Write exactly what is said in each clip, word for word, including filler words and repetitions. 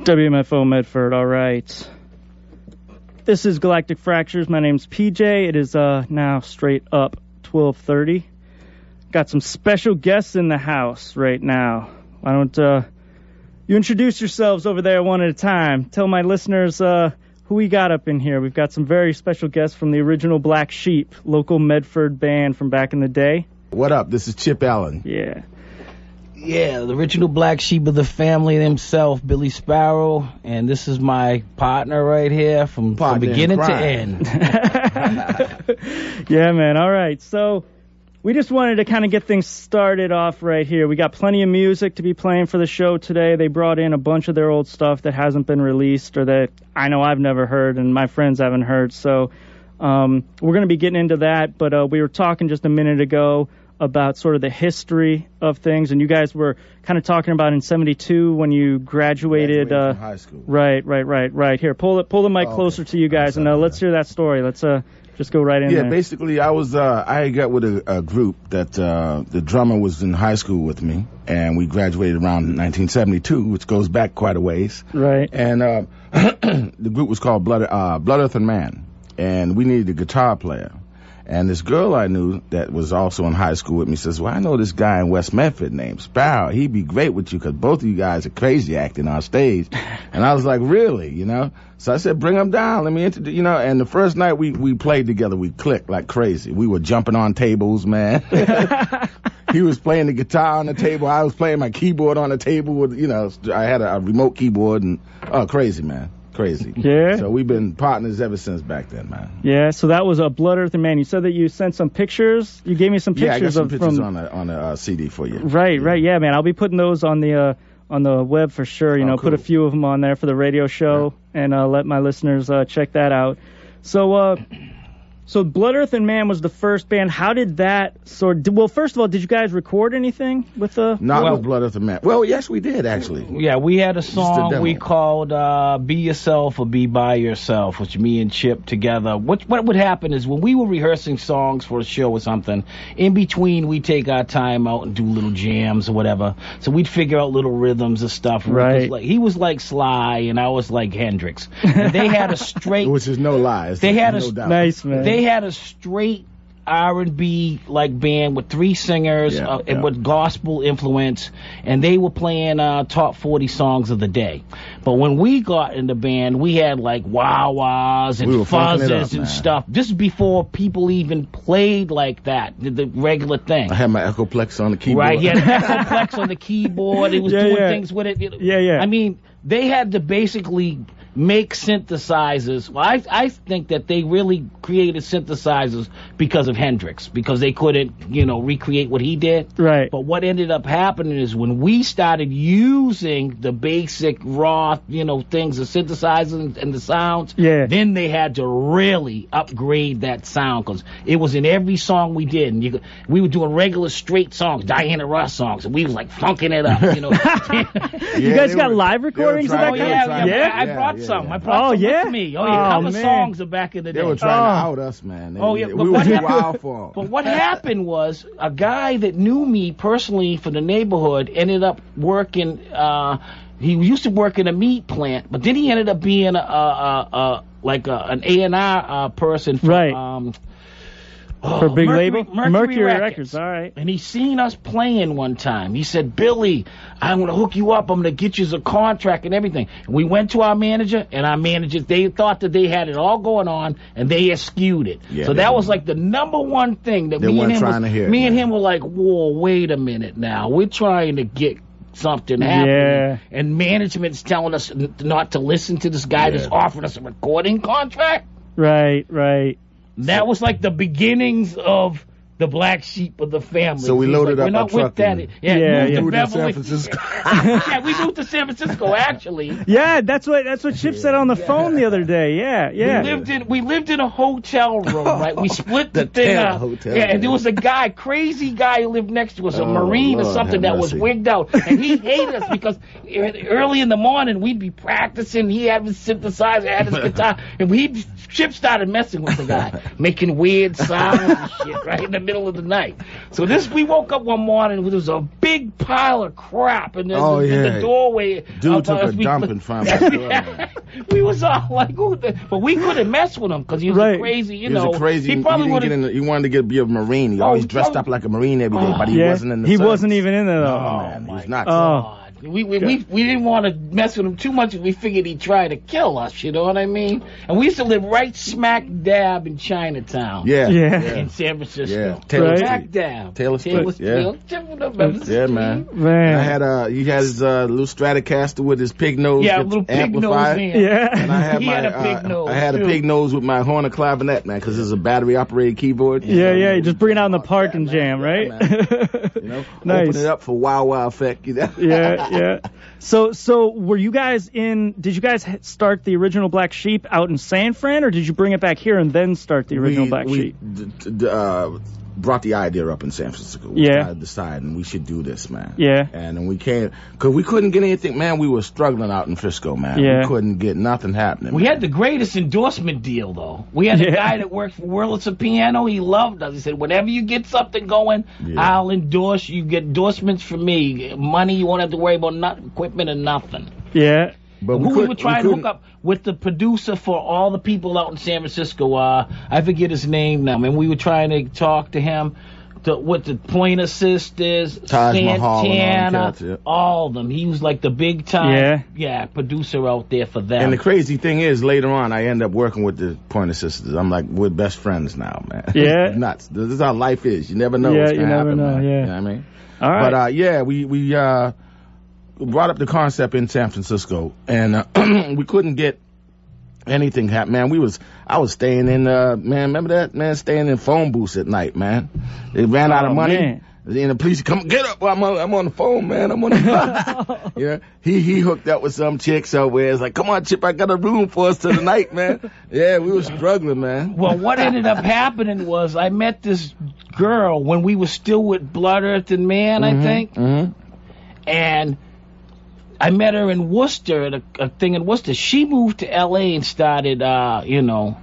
W M F O Medford, all right. This is Galactic Fractures. My name's P J. It is uh, now straight up twelve thirty. Got some special guests in the house right now. Why don't uh, you introduce yourselves over there one at a time? Tell my listeners uh, who we got up in here. We've got some very special guests from the original Black Sheep, local Medford band from back in the day. What up? This is Chip Allen. Yeah. Yeah, the original Black Sheep of the family himself, Billy Sparrow, and this is my partner right here from, from beginning to end. Yeah, man. All right. So we just wanted to kind of get things started off right here. We got plenty of music to be playing for the show today. They brought in a bunch of their old stuff that hasn't been released or that I know I've never heard and my friends haven't heard. So um, we're going to be getting into that. But uh, we were talking just a minute ago about sort of the history of things, and you guys were kind of talking about in seventy-two when you graduated. Graduated uh, from high school. Right, right, right, right. Here, pull it, pull the mic Oh, closer okay. to you guys, I'm and uh, sorry. let's hear that story. Let's uh, just go right in Yeah, there. basically, I was uh, I got with a, a group that uh, the drummer was in high school with me, and we graduated around nineteen seventy-two, which goes back quite a ways. Right. And uh, the group was called Blood, uh, Blood Earth and Man, and we needed a guitar player. And this girl I knew that was also in high school with me says, well, I know this guy in West Medford named Sparrow. He'd be great with you because both of you guys are crazy acting on stage. And I was like, really, you know? So I said, bring him down. Let me introduce, you know, and the first night we, we played together, we clicked like crazy. We were jumping on tables, man. He was playing the guitar on the table. I was playing my keyboard on the table with, you know, I had a, a remote keyboard and, oh, crazy, man. Crazy. Yeah. So we've been partners ever since back then, man. Yeah. So that was a Blood Earth and Man. You said that you sent some pictures. You gave me some pictures Yeah, I got some of pictures from. on a on a uh, C D for you. Right, right. Yeah, man. I'll be putting those on the uh, on the web for sure. You Oh, know, cool. put a few of them on there for the radio show, and uh, let my listeners uh, check that out. So, uh, so Blood Earth and Man was the first band. How did that sort? Well, first of all, did you guys record anything with the? Not Well- with Blood Earth and Man. Well, yes, we did actually. Yeah, we had a a song demo. we called uh, Be Yourself or Be By Yourself, which me and Chip together. What what would happen is when we were rehearsing songs for a show or something, in between we'd take our time out and do little jams or whatever. So we'd figure out little rhythms and stuff. Right. Like, he was like Sly and I was like Hendrix. And they had a straight... Which is no lies. They had no a doubt. Nice, man. They had a straight R and B like band with three singers Yeah, uh, yeah. and with gospel influence, and they were playing uh, top forty songs of the day. But when we got in the band, we had like wah wahs and We were funking it fuzzes up, and man. stuff. This is before people even played like that, the, the regular thing. I had my Echoplex on the keyboard. Right, he had an Echoplex on the keyboard. He was Yeah, doing yeah. things with it. Yeah, yeah. I mean, they had to basically make synthesizers. Well, I I think that they really created synthesizers because of Hendrix, because they couldn't, you know, recreate what he did. Right. But what ended up happening is when we started using the basic raw, you know, things, the synthesizers and, and the sounds, Yeah. then they had to really upgrade that sound because it was in every song we did. And you, could- we were doing regular straight songs, Diana Ross songs, and we was like funking it up, you know. You Yeah, guys they got were- live they were recordings of trying- that Oh, they were yeah, trying yeah, to- Yeah? I brought yeah, some. yeah. I brought Oh, some yeah? with me. Oh, yeah, Oh, a couple man. songs are back in the day. They were trying Oh. to out us, man. They, Oh, yeah, we but were what too happened- wild for 'em. But what happened was a guy that knew me personally from the neighborhood ended up working. Uh, he used to work in a meat plant, but then he ended up being a, a, a, a like a, an A and R uh, person for, Right. um, oh, For a big Mercury, label? Mercury, Mercury Records. Records, all right. And he seen us playing one time. He said, Billy, I'm going to hook you up. I'm going to get you a contract and everything. And we went to our manager, and our managers, they thought that they had it all going on, and they eschewed it. Yeah, so they that was did. like the number one thing that They me and weren't him trying was, to hear it, me and man. him were like, whoa, wait a minute now. We're trying to get something happening. Yeah. And management's telling us n- not to listen to this guy that's Yeah. offering us a recording contract. Right, right. That was like the beginnings of the black sheep of the family. So we He's loaded like, up We're our not with truck that. and Yeah, Yeah, moved yeah. to moved to San Beverly. Francisco. Yeah, we moved to San Francisco actually. Yeah, that's what that's what Chip said on the phone the other day. Yeah, yeah. We lived in we lived in a hotel room, right? We split the, The thing Taylor up. Hotel, Yeah, and man. there was a guy, crazy guy who lived next to us, a Oh, Marine or Lord, something have that was mercy. wigged out, and he hated us because early in the morning we'd be practicing. He had his synthesizer, had his guitar, and we Chip started messing with the guy, making weird sounds and shit right in the middle of the night. So this, we woke up one morning, there was a big pile of crap in the, Oh, in yeah. the doorway. Dude of took us. a We- dump in front of my door, man. We was all like, who the, but we couldn't mess with him because he was Right. a crazy, you He know. was a crazy. He probably he, would didn't get have. in the, he wanted to get be a Marine. He Oh, always he dressed probably- up like a Marine every day, Oh. but he yeah. wasn't in the He service. wasn't even in there, though. Oh, Oh, man, he my was not. Oh. God. We we, we we didn't want to mess with him too much. We figured he'd try to kill us. You know what I mean? And we used to live right smack dab in Chinatown. Yeah. Yeah. In San Francisco. Yeah. Taylor Right. Smack Street. dab. Taylor Street, yeah. Remember the Yeah, street? man. Man. I had a he had his uh, little Stratocaster with his pig nose Yeah, a get little pig nose amplified. man. Yeah. And I had He my had a pig uh, nose, I had a too. pig nose with my Horner clavinet, man, because it's a battery operated keyboard. Yeah, yeah. You just bring it out in the park and man. jam, right? Yeah, You know, Nice. open it up for wow wow effect. You know? yeah, yeah. So, so were you guys in? Did you guys h- start the original Black Sheep out in San Fran, or did you bring it back here and then start the original we, Black we Sheep? d- d- d- uh, brought the idea up in San Francisco. We Yeah. started deciding we should do this, man. Yeah. And then we came, because we couldn't get anything, man. We were struggling out in Frisco, man. Yeah. We couldn't get nothing happening. We man. had the greatest endorsement deal, though. We had Yeah. a guy that worked for Wurlitzer Piano. He loved us. He said, whenever you get something going, Yeah. I'll endorse you. Get endorsements from me. Money, you won't have to worry about not, equipment or nothing. Yeah. But Who we could- were trying to couldn't- hook up with the producer for all the people out in San Francisco. Uh, I forget his name now, man. We were trying to talk to him. To, with the Pointer Sisters, Taj Mahal and all them Santana, cats, yeah. all of them. He was like the big time, Yeah. yeah, producer out there for them. And the crazy thing is, later on, I end up working with the Pointer Sisters. I'm like, we're best friends now, man. Yeah. It's nuts. This is how life is. You never know Yeah, what's you gonna never happen, know, man. yeah. You know what I mean? All right. But uh, yeah, we we uh, brought up the concept in San Francisco, and uh, we couldn't get anything happen. Man, we was I was staying in uh, man, remember that man staying in phone booths at night, man. They ran out Oh, of money. man. And the police come get up. I'm on, I'm on the phone, man. I'm on the yeah. He he hooked up with some chick somewhere. It's like, come on, Chip, I got a room for us tonight, man. Yeah, we were struggling, man. Well, what ended up happening was I met this girl when we were still with Blood, Earth, and Man, I think. Mm-hmm. And I met her in Worcester, at a, a thing in Worcester. She moved to L A and started, uh, you know,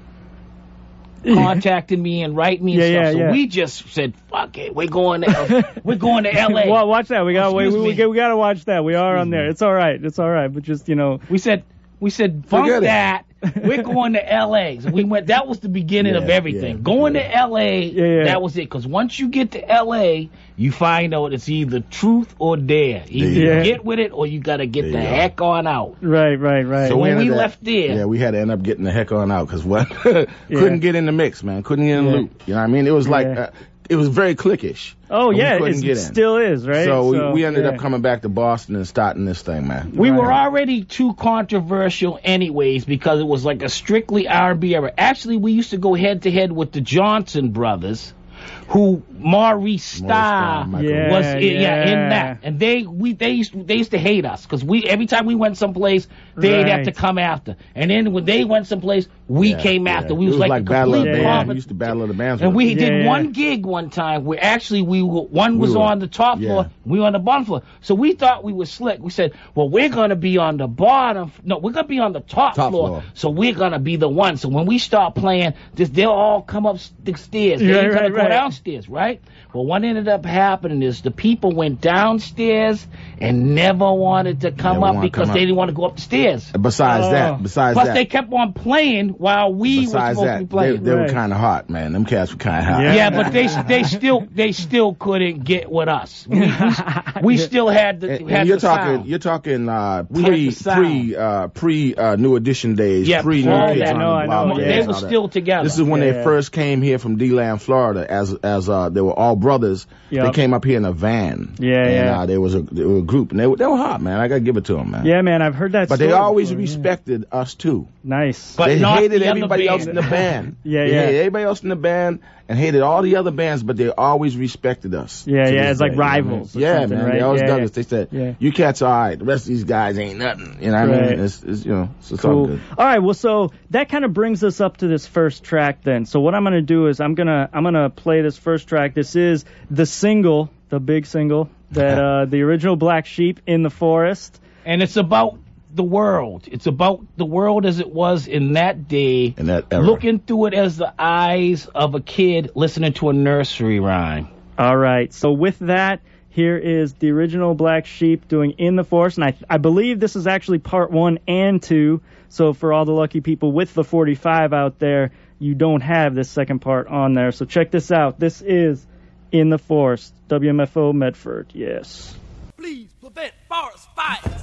contacting me and writing me and Yeah, stuff. yeah, so yeah. we just said, fuck it, we're going to, we're going to L A. Well, watch that. We got Oh, we, excuse we, me. we, we got to watch that. We are on there. It's all right. It's all right. But just you know, We said, we said, fuck Forget it. that. We're going to L A. So we went. That was the beginning Yeah, of everything. yeah, going yeah. to L A. Yeah, yeah. That was it. Because once you get to L A, you find out it's either truth or dare. Either There you you go. get with it or you got to get There the you go. heck on out. right, right, right. So when ended we up- left there- yeah, we had to end up getting the heck on out because what couldn't get in the mix, man. Couldn't get in the Yeah. loop. You know what I mean? It was like Yeah. uh, it was very cliquish. oh we yeah, couldn't it get in. still is, right? So, we, we ended yeah. up coming back to Boston and starting this thing, man. We were Right. already too controversial anyways because it was like a strictly R and B era. Actually, we used to go head to head with the Johnson brothers, who Maurice Starr Starr, Michael Yeah, was in, yeah. yeah. in that, and they we they used they used to hate us because we every time we went someplace they'd have Right. to come after, and then when they went someplace we Yeah, came yeah. after. We It was, was like, a Battle of the complete Yeah. Bands. comp- We used to Battle of the Bands. and with we them. did Yeah, yeah. one gig one time where actually we were, one was We were- on the top yeah. floor, we were on the bottom floor. So we thought we were slick. We said, well, we're going to be on the bottom. No, we're going to be on the top, Top floor, floor. So we're going to be the one. So when we start playing, this, they'll all come up the stairs. They Right, ain't going right, to go right. downstairs, right? Well, what ended up happening is the people went downstairs and never wanted to come Never up wanna because come they up. didn't want to go up the stairs. Besides Oh. that, besides Plus, that, they kept on playing while we were besides supposed that, to be they, playing. they were Right. kind of hot, man. Them cats were kind of hot. Yeah. Yeah, but they they still they still couldn't get with us. We, we, we still had the And, had and you're the talking, sound. you're talking uh, We had pre, the sound. pre, uh, pre uh, New Edition days, Yeah, pre New all Kids that. on I know, the I Block know, days yeah. They and were all that. still together. This is when Yeah, they yeah. first came here from D-Land, Florida, as as uh, they were all brothers. Yep. They came up here in a van. Yeah, and, yeah. Uh, there was a, there was a group, and they were, they were hot, man. I gotta give it to them, man. Yeah, man, I've heard that. But they story always before, yeah. respected us too. Nice. But they not hated the other everybody else band. in the band. Yeah, They yeah. hated everybody else in the band and hated all the other bands, but they always respected us. Yeah, to yeah, this it's like day, you know what I mean? rivals or Yeah, something, man. right? They always Yeah, dug yeah. us. They said, Yeah. "You cats are all right. The rest of these guys ain't nothing." You know what I Right. mean? It's, it's you know, it's, it's all Cool. good. All right, well, so that kind of brings us up to this first track then. So what I'm going to do is I'm going to I'm going to play this first track. This is the single, the big single that uh, the original Black Sheep, In the Forest. And it's about the world. It's about the world as it was in that day. In that era. Looking through it as the eyes of a kid listening to a nursery rhyme. All right. So with that, here is the original Black Sheep doing In the Forest. And I, I believe this is actually part one and two. So for all the lucky people with the forty-five out there, you don't have this second part on there. So check this out. This is In the Forest, W M F O Medford. Yes. Please prevent forest fires.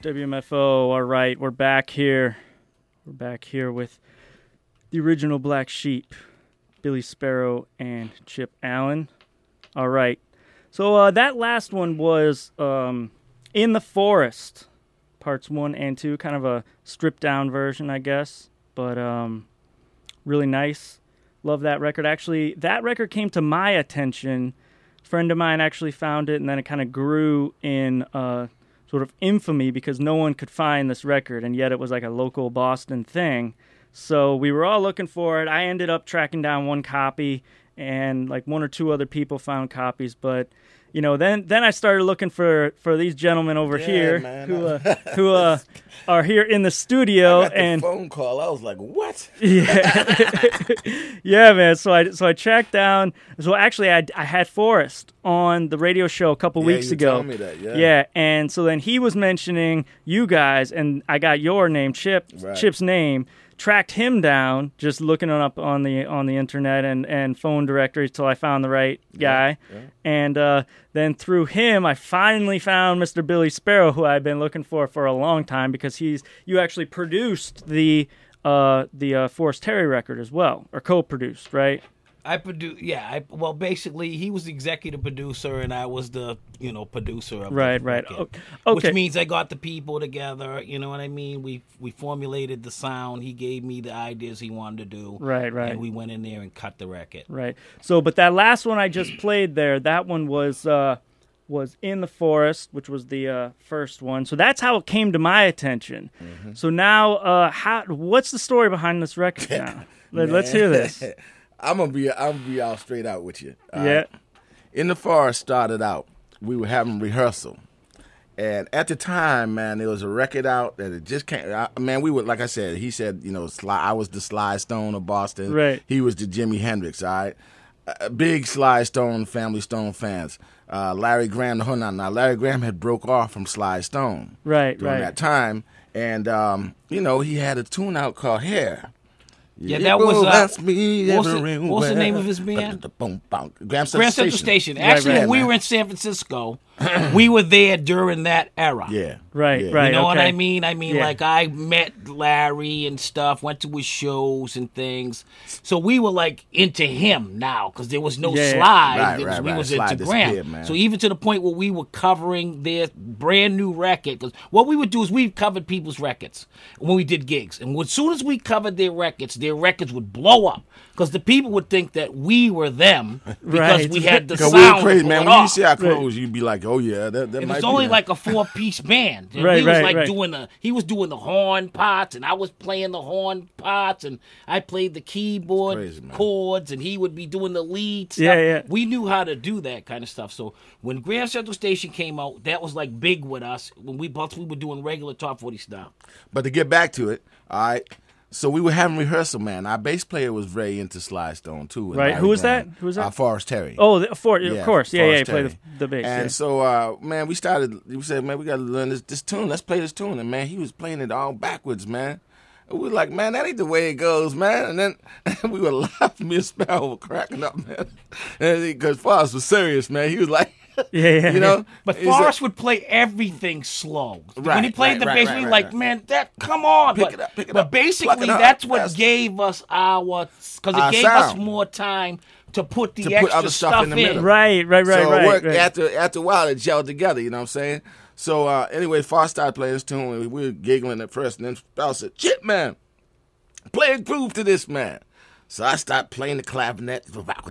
W M F O. All right, we're back here. We're back here with the original Black Sheep, Billy Sparrow and Chip Allen. All right. So uh, that last one was um, In the Forest, parts one and two, kind of a stripped-down version, I guess, but um, really nice. Love that record. Actually, that record came to my attention. A friend of mine actually found it, and then it kind of grew in uh, sort of infamy because no one could find this record, and yet it was like a local Boston thing. So we were all looking for it. I ended up tracking down one copy, and like one or two other people found copies. But you know, then then I started looking for, for these gentlemen over Yeah, here man. who uh, who uh, are here in the studio. I got the and phone call. I was like, "What?" yeah, yeah, man. So I so I tracked down. So actually, I I had Forrest on the radio show a couple Yeah, weeks you ago. told me that, yeah. yeah, and so then he was mentioning you guys, and I got your name, Chip, Right. Chip's name. Tracked him down, just looking it up on the on the internet and, and phone directories till I found the right guy, yeah. and uh, then through him I finally found Mister Billy Sparrow, who I've been looking for for a long time because he's you actually produced the uh, the uh, Forrest Terry record as well, or co-produced, right? I produce, yeah. I, well, basically, he was the executive producer, and I was the, you know, producer of Right, the right. record. O- Which okay. means I got the people together. You know what I mean? We we formulated the sound. He gave me the ideas he wanted to do. Right, right. And we went in there and cut the record. Right. So, but that last one I just played there, that one was uh, was In the Forest, which was the uh, first one. So that's how it came to my attention. Mm-hmm. So now, uh, how? What's the story behind this record now? Let, let's hear this. I'm gonna be I'm gonna be all straight out with you. all Yeah. right? In the Forest started out. We were having rehearsal, and at the time, man, there was a record out that it just came. I, man, we were like I said. He said, you know, Sly, I was the Sly Stone of Boston. Right. He was the Jimi Hendrix. All right. Uh, big Sly Stone, Family Stone fans. Uh, Larry Graham, hold on now. Larry Graham had broke off from Sly Stone. Right, During right. that time, and um, you know, he had a tune out called Hair. Yeah, You that was, go uh, ask me what's the- everywhere. what's the name of his band? Boom, boom. Grand Central Grand Central Station. Station. Actually, right, when we man. were in San Francisco, we were there during that era. Yeah. Right, yeah. right. You know what okay. I mean? I mean, Yeah. like, I met Larry and stuff, went to his shows and things. So we were, like, into him now, because there was no Yeah, yeah. Sly. Right, There was- right, we right. was Sly into Graham. disappeared, man. So even to the point where we were covering their brand new record. Because what we would do is we covered people's records when we did gigs. And as soon as we covered their records, their records would blow up. Because the people would think that we were them because Right. we had the Because sound. we were crazy, to man. pull When it you off. see our clothes, you'd be like, oh, yeah, that, that It might was be only that. like a four-piece band. And Right, he was right, like right. doing the he was doing the horn parts, and I was playing the horn parts, and I played the keyboard Crazy, man. chords, and he would be doing the lead stuff. Yeah, yeah. We knew how to do that kind of stuff. So when Grand Central Station came out, that was like big with us. When we both we were doing regular top forty stuff. But to get back to it, all right. So we were having rehearsal, man. Our bass player was very into Sly Stone too. and Right. Larry Who was Graham. that? Who was that? Uh, Forrest Terry. Oh, the, for, of course. Yeah, yeah. Forrest You play the, Terry. the bass. And yeah. so, uh, man, we started. We said, man, we got to learn this, this tune. Let's play this tune. And man, he was playing it all backwards, man. And we were like, man, that ain't the way it goes, man. And then we were laughing. Me and Sparrow were cracking up, man. Because Forrest was serious, man. He was like, Yeah, yeah, you know. But He's like, Forrest would play everything slow. when Right, he played right, the right, bass, right, we were right, like, right. man, that come on. Pick but it up, pick it but up. Pluck basically, it up, that's what fast. gave us our because it Our gave us sound. more time to put the To put extra other stuff in the middle. Right, right, right, so right. it worked right. after after a while it gelled together, you know what I'm saying? So uh, anyway, Forrest started playing this tune and we were giggling at first, and then Sparrow said, Chip, man, play a groove to this, man. So I started playing the clavinet,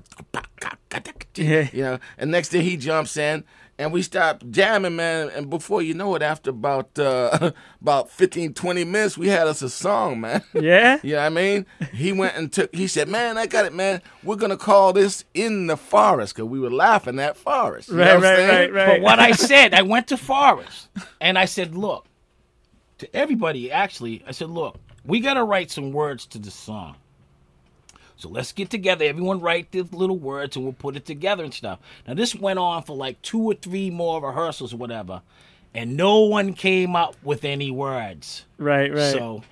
Yeah. you know, and next thing he jumps in and we start jamming, man, and before you know it, after about uh, about fifteen, twenty minutes, we had us a song, man. Yeah? You know what I mean? He went and took, he said, man, I got it, man. We're going to call this In the Forest, because we were laughing at Forest. You know Right, what I'm right, saying? right, right. But what I said, I went to Forrest and I said, look, to everybody, actually, I said, look, we got to write some words to this song. So let's get together. Everyone write the little words and we'll put it together and stuff. Now, this went on for like two or three more rehearsals or whatever. And no one came up with any words. Right, right. So,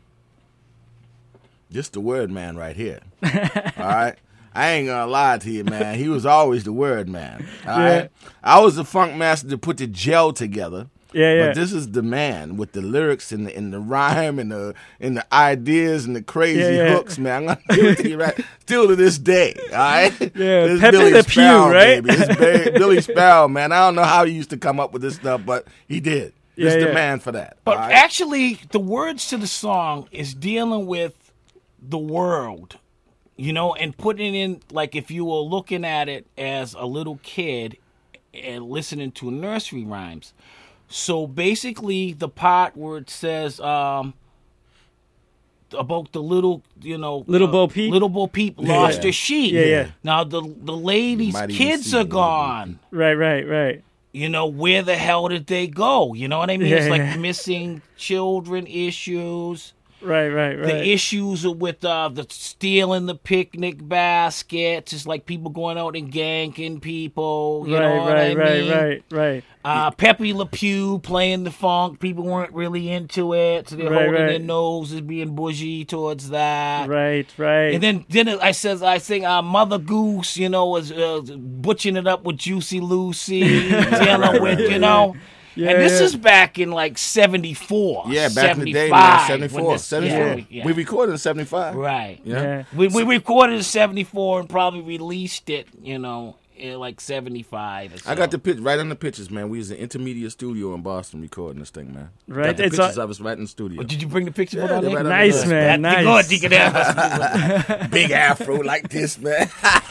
This the word man right here. All right? I ain't going to lie to you, man. He was always the word man. All Yeah. right? I was the funk master to put the gel together. Yeah, yeah. But this is the man with the lyrics and the, and the rhyme and the and the ideas and the crazy Yeah, yeah. hooks, man. I'm gonna give it to you right still to this day. All right. Yeah, This Pepe Billy Le Pew, Sparrow, right? Baby. It's Ba- Billy Sparrow, man. I don't know how he used to come up with this stuff, but he did. Yeah, He's yeah. the man for that. But all right? actually, the words to the song is dealing with the world, you know, and putting it in, like, if you were looking at it as a little kid and listening to nursery rhymes. So basically, the part where it says um, about the little, you know, Little uh, Bo Peep? Little Bo Peep Yeah. lost her sheep. Yeah, yeah. Now the the ladies' might even kids see are Little Bo gone. Right, right, right. You know, where the hell did they go? You know what I mean? Yeah, It's like yeah. missing children issues. Right, right, right. The issues are with uh, the stealing the picnic baskets. It's like people going out and ganking people. You right, know what right, I right, mean? right, right. Uh, Pepe Le Pew playing the funk. People weren't really into it, so they're Right, holding right. their noses, being bougie towards that. Right, right. And then, then I says, I think uh, Mother Goose, you know, was uh, butching it up with Juicy Lucy, dealing with, you know. Yeah, and this yeah. is back in like seventy-four. Yeah, back in the day, seventy-five, man. when seventy-four. this- seventy-four. yeah, yeah. We recorded in seventy-five. Right. Yeah. Yeah. We we recorded in seventy-four and probably released it, you know, in like seventy-five. Or so. I got the pitch right on the pictures, man. We was in Intermedia Studio in Boston recording this thing, man. Right, Got the it's pictures a- of us right in the studio. Oh, did you bring the picture Yeah, on they're there? right Nice, under man. That's Nice. good. You can have Big afro like this, man.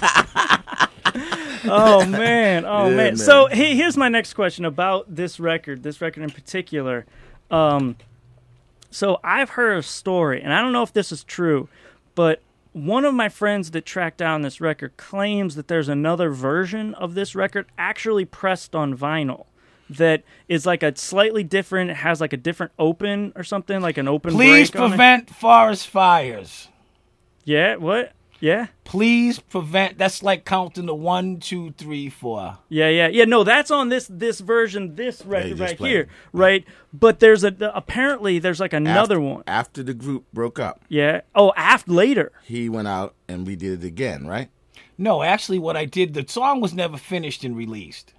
Oh man, oh Yeah, man. man. So hey, here's my next question about this record, this record in particular. Um, so I've heard a story, and I don't know if this is true, but one of my friends that tracked down this record claims that there's another version of this record actually pressed on vinyl that is like a slightly different, it has like a different open or something, like an open Please break on it. prevent forest fires. Yeah, what? Yeah? Please prevent. That's like counting the one, two, three, four. Yeah, yeah, yeah. No, that's on this this version, this record just right played here, it. right? But there's a the- apparently there's like another after, one. After the group broke up, Yeah. Oh, after later. he went out and we did it again, right? No, actually, what I did, the song was never finished and released.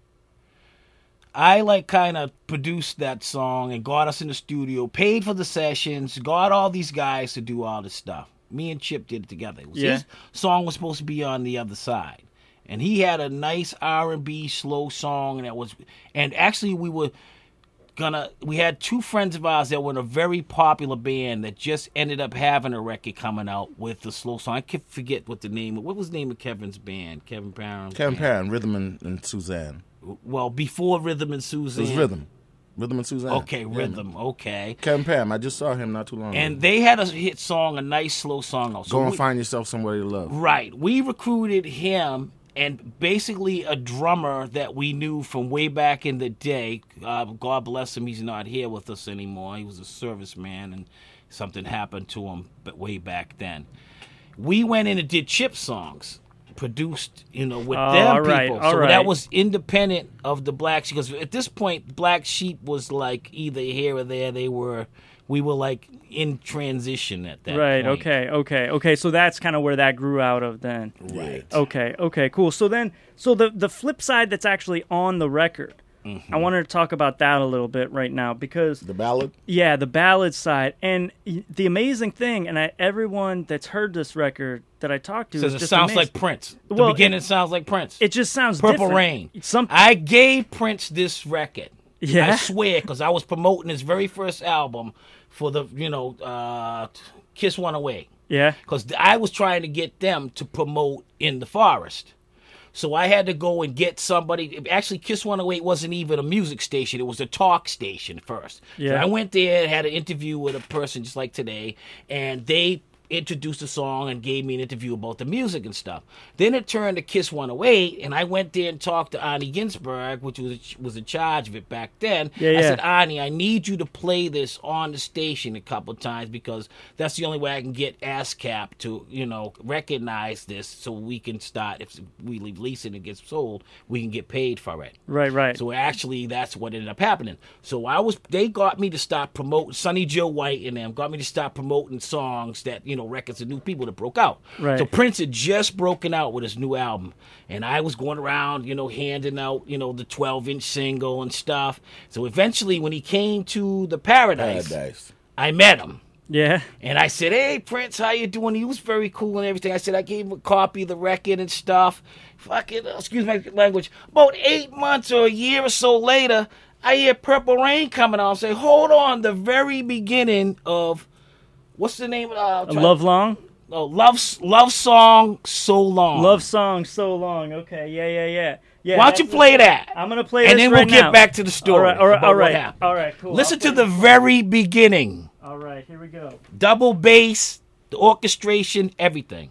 I like kind of produced that song and got us in the studio, paid for the sessions, got all these guys to do all this stuff. Me and Chip did it together. It was Yeah. His song was supposed to be on the other side, and he had a nice R and B slow song that was. And actually, we were gonna. We had two friends of ours that were in a very popular band that just ended up having a record coming out with the slow song. I can forget what the name. What was the name of Kevin's band? Kevin Parham. Kevin Parham, Rhythm and, and Suzanne. Well, before Rhythm and It Suzanne. was Rhythm. Rhythm and Suzanne. Okay, Yeah, Rhythm. man. Okay. Kevin Parham, I just saw him not too long And ago. they had a hit song, a nice slow song. Also. Go and we- find yourself somebody to love. Right. We recruited him and basically a drummer that we knew from way back in the day. Uh, God bless him, he's not here with us anymore. He was a serviceman and something happened to him but way back then. We went in and did Chip songs. Produced, you know, with Oh, them all right, people. all so right. that was independent of the Black Sheep. Because at this point, Black Sheep was like either here or there. They were, we were like in transition at that Right. point. Okay. Okay. Okay. So that's kind of where that grew out of then. Right. Okay. Okay. Cool. So then, so the the flip side that's actually on the record, Mm-hmm. I wanted to talk about that a little bit right now because The ballad? yeah, the ballad side and y- the amazing thing, and I, everyone that's heard this record that I talked to Says is it just sounds amazed. like Prince. The Well, beginning sounds like Prince. It just sounds Purple different. Rain. Some I gave Prince this record. Yeah? I swear, because I was promoting his very first album for the, you know, uh, Kiss One Away. yeah. Because I was trying to get them to promote In the Forest. So I had to go and get somebody. Actually, Kiss one oh eight wasn't even a music station. It was a talk station first. Yeah. So I went there, had an interview with a person just like today, and they introduced the song and gave me an interview about the music and stuff. Then it turned to Kiss one oh eight, and I went there and talked to Ani Ginsberg, which was was in charge of it back then. Yeah, I yeah. said, Ani, I need you to play this on the station a couple times because that's the only way I can get ASCAP to, you know, recognize this so we can start, if we release it and it gets sold, we can get paid for it. Right. Right. So actually, that's what ended up happening. So I was, they got me to stop promoting, Sonny Joe White and them got me to stop promoting songs that, you know, know, records of new people that broke out. Right. So Prince had just broken out with his new album, and I was going around, you know, handing out, you know, the twelve-inch single and stuff. So eventually, when he came to the Paradise, Paradise. I met him. Yeah. And I said, hey, Prince, how you doing? He was very cool and everything. I said, I gave him a copy of the record and stuff. Fucking, excuse my language. About eight months or a year or so later, I hear Purple Rain coming on. I say, hold on, the very beginning of, what's the name of uh, Love Long? Oh, love, love Song, So Long. Love Song, So Long. Okay, yeah, yeah, yeah. yeah Why don't you that's play what- that? I'm going to play And this then right we'll get now. back to the story. All right, all right, about all what right, happened. all right, cool. Listen I'll to play the this. very beginning. All right, here we go. Double bass, the orchestration, everything.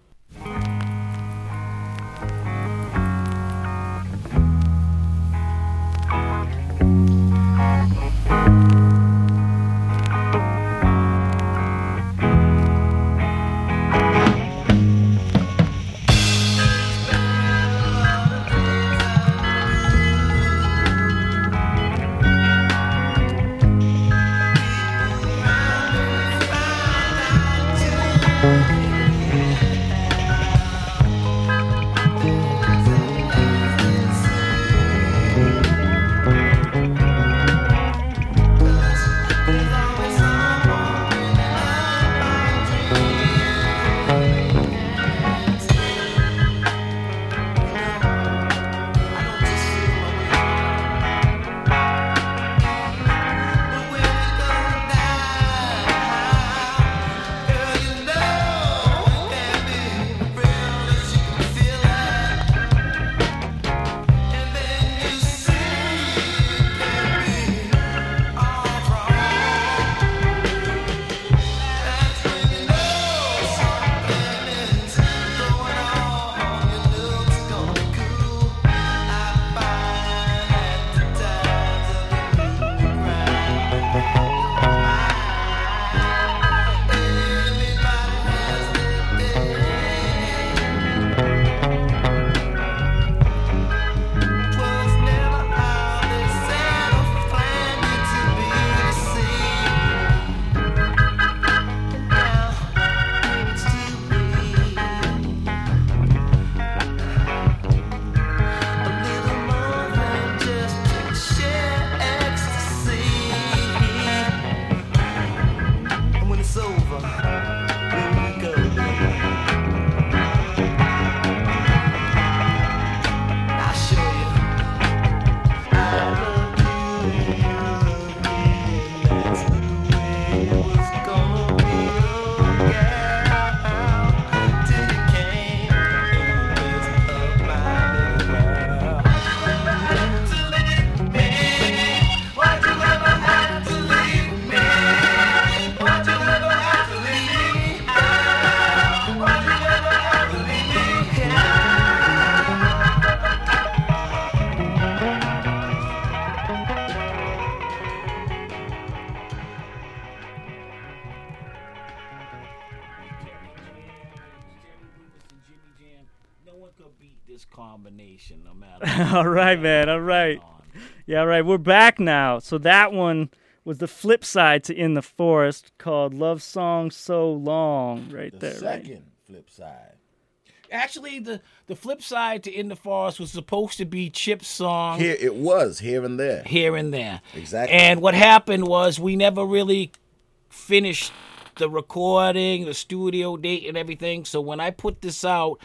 Combination, no matter. All right, man. All right. Yeah, all right. We're back now. So that one was the flip side to In the Forest, called Love Song So Long, right The there. second right? flip side. Actually, the, the flip side to In the Forest was supposed to be Chip's song. Here it was, here and there. Here and there. Exactly. And what happened was we never really finished the recording, the studio date, and everything. So when I put this out,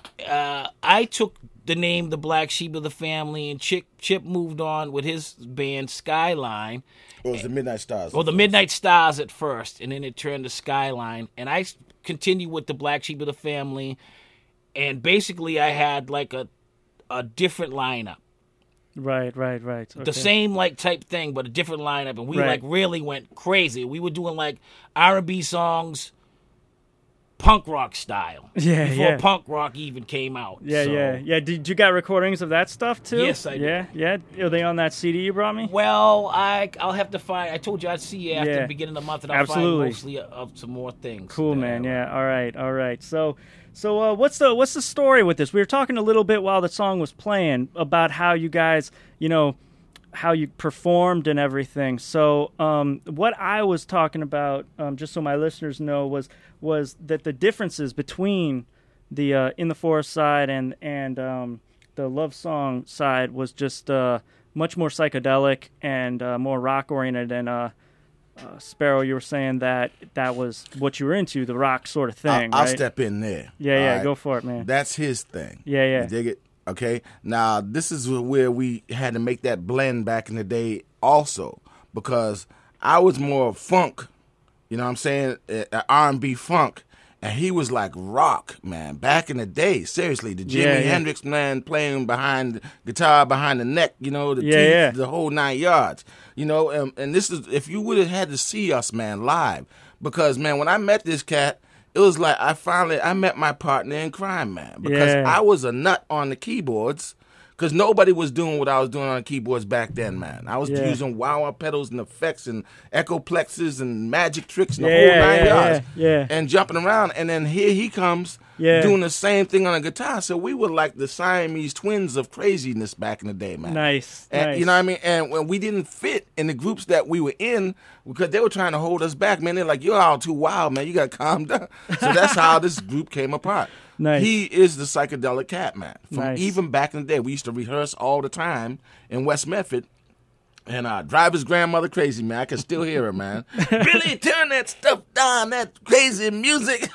uh, I took the name The Black Sheep of the Family, and Chip, Chip moved on with his band Skyline. It was the Midnight Stars. Well, the Midnight Stars at first, and then it turned to Skyline. And I continued with The Black Sheep of the Family, and basically I had like a a different lineup. Right, right, right. The Okay. same like type thing, but a different lineup, and we Right. like really went crazy. We were doing like R and B songs, punk rock style. Yeah, before yeah. punk rock even came out. Yeah, So- yeah, yeah. Did you got recordings of that stuff too? Yes, I do. Yeah, yeah. Are they on that C D you brought me? Well, I I'll have to find. I told you I'd see you after Yeah. the beginning of the month, and I'll Absolutely. find mostly of some more things. Cool, that man. I- Yeah. All right. All right. So, so uh, what's the what's the story with this? We were talking a little bit while the song was playing about how you guys, you know, how you performed and everything. So um, what I was talking about, um, just so my listeners know, was was that the differences between the uh, In the Forest side and and um, the Love Song side was just uh, much more psychedelic and uh, more rock oriented. And uh, uh, Sparrow, you were saying that that was what you were into, the rock sort of thing. I'll, I'll right? step in there. Yeah, yeah, All go for it, man. That's his thing. Yeah, yeah. You dig it? Okay. Now, this is where we had to make that blend back in the day also, because I was more funk, you know what I'm saying, uh, R and B funk, and he was like rock, man, back in the day. Seriously, the Jimi Yeah, yeah. Hendrix, man, playing behind the guitar, behind the neck, you know, the Yeah, teeth, yeah. the whole nine yards, you know, and, and this is, if you would have had to see us, man, live, because, man, when I met this cat, it was like I finally, I met my partner in crime, man, because Yeah. I was a nut on the keyboards, because nobody was doing what I was doing on the keyboards back then, man. I was Yeah. using wah-wah pedals and effects and echo plexes and magic tricks and the Yeah, whole yeah, nine yeah, yards. yeah, yeah. And jumping around. And then here he comes Yeah. doing the same thing on a guitar. So we were like the Siamese twins of craziness back in the day, man. Nice, And, nice. You know what I mean? And when we didn't fit in the groups that we were in, because they were trying to hold us back, man. They're like, you're all too wild, man. You got to calm down. So that's how this group came apart. Nice. He is the psychedelic cat, man. From Nice. even back in the day, we used to rehearse all the time in West Medford. And uh, drive his grandmother crazy, man. I can still hear her, man. Billy, turn that stuff down, that crazy music.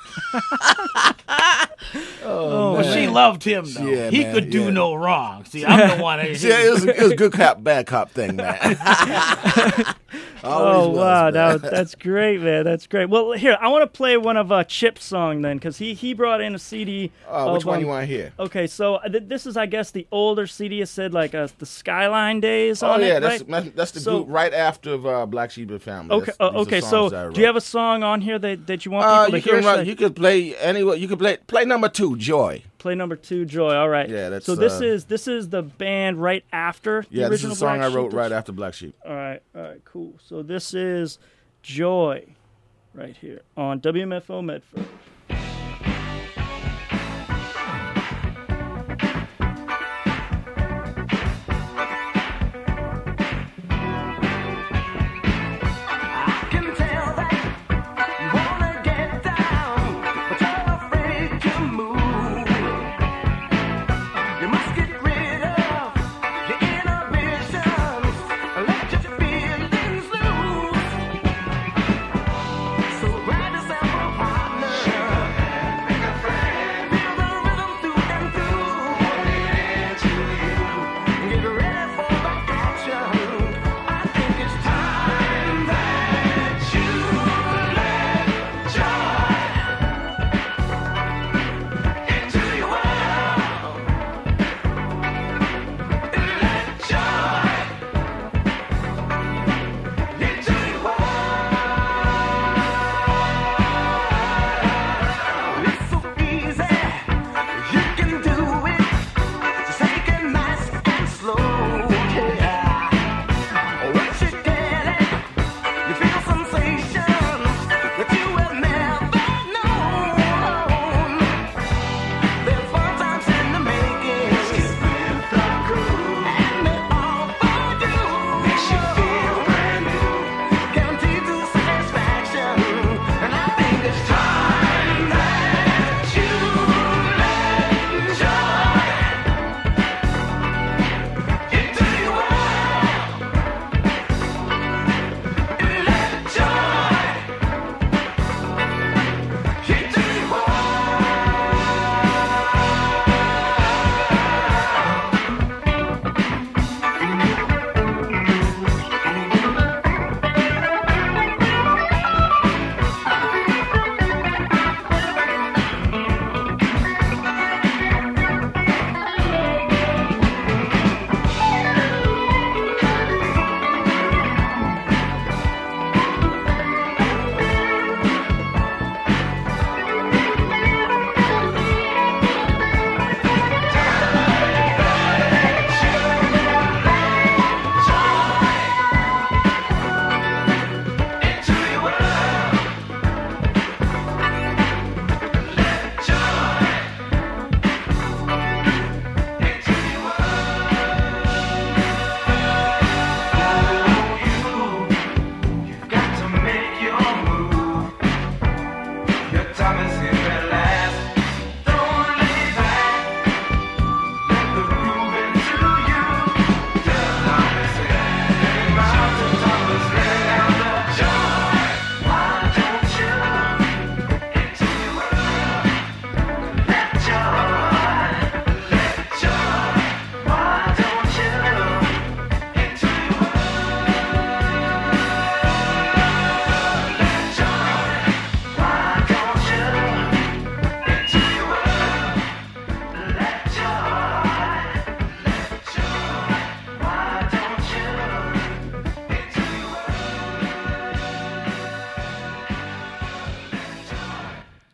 Oh, Well, man. she loved him, though. Yeah, he man, could do yeah. no wrong. See, I'm the one. That See, it was, it was a good cop, bad cop thing, man. Always Oh was, wow, man. that was, that's great, man. That's great. Well, here I want to play one of uh, Chip's song then, because he he brought in a C D. Oh, which of, one um, you want to hear? Okay, so uh, th- this is, I guess, the older C D. It said like uh, the Skyline Days Oh, on yeah, it, that's, right? that's the So- group right after uh, Black Sheep and Family. Okay, That's- uh, these are okay. songs So, that I do you wrote. have a song on here that, that you want people Uh, to you hear? can run, Should I you can play anyway. You can play play number two, Joy. play number two, Joy. All right. Yeah, that's, So this uh, is this is the band right after Yeah, the this is original a song Black I wrote Sheep? right after Black Sheep. All right, all right, cool. So this is Joy, right here on W M F O Medford. I can tell that you wanna get down, but you're afraid to move. You must get rid of your inhibitions, let your feelings loose. So grab yourself a partner.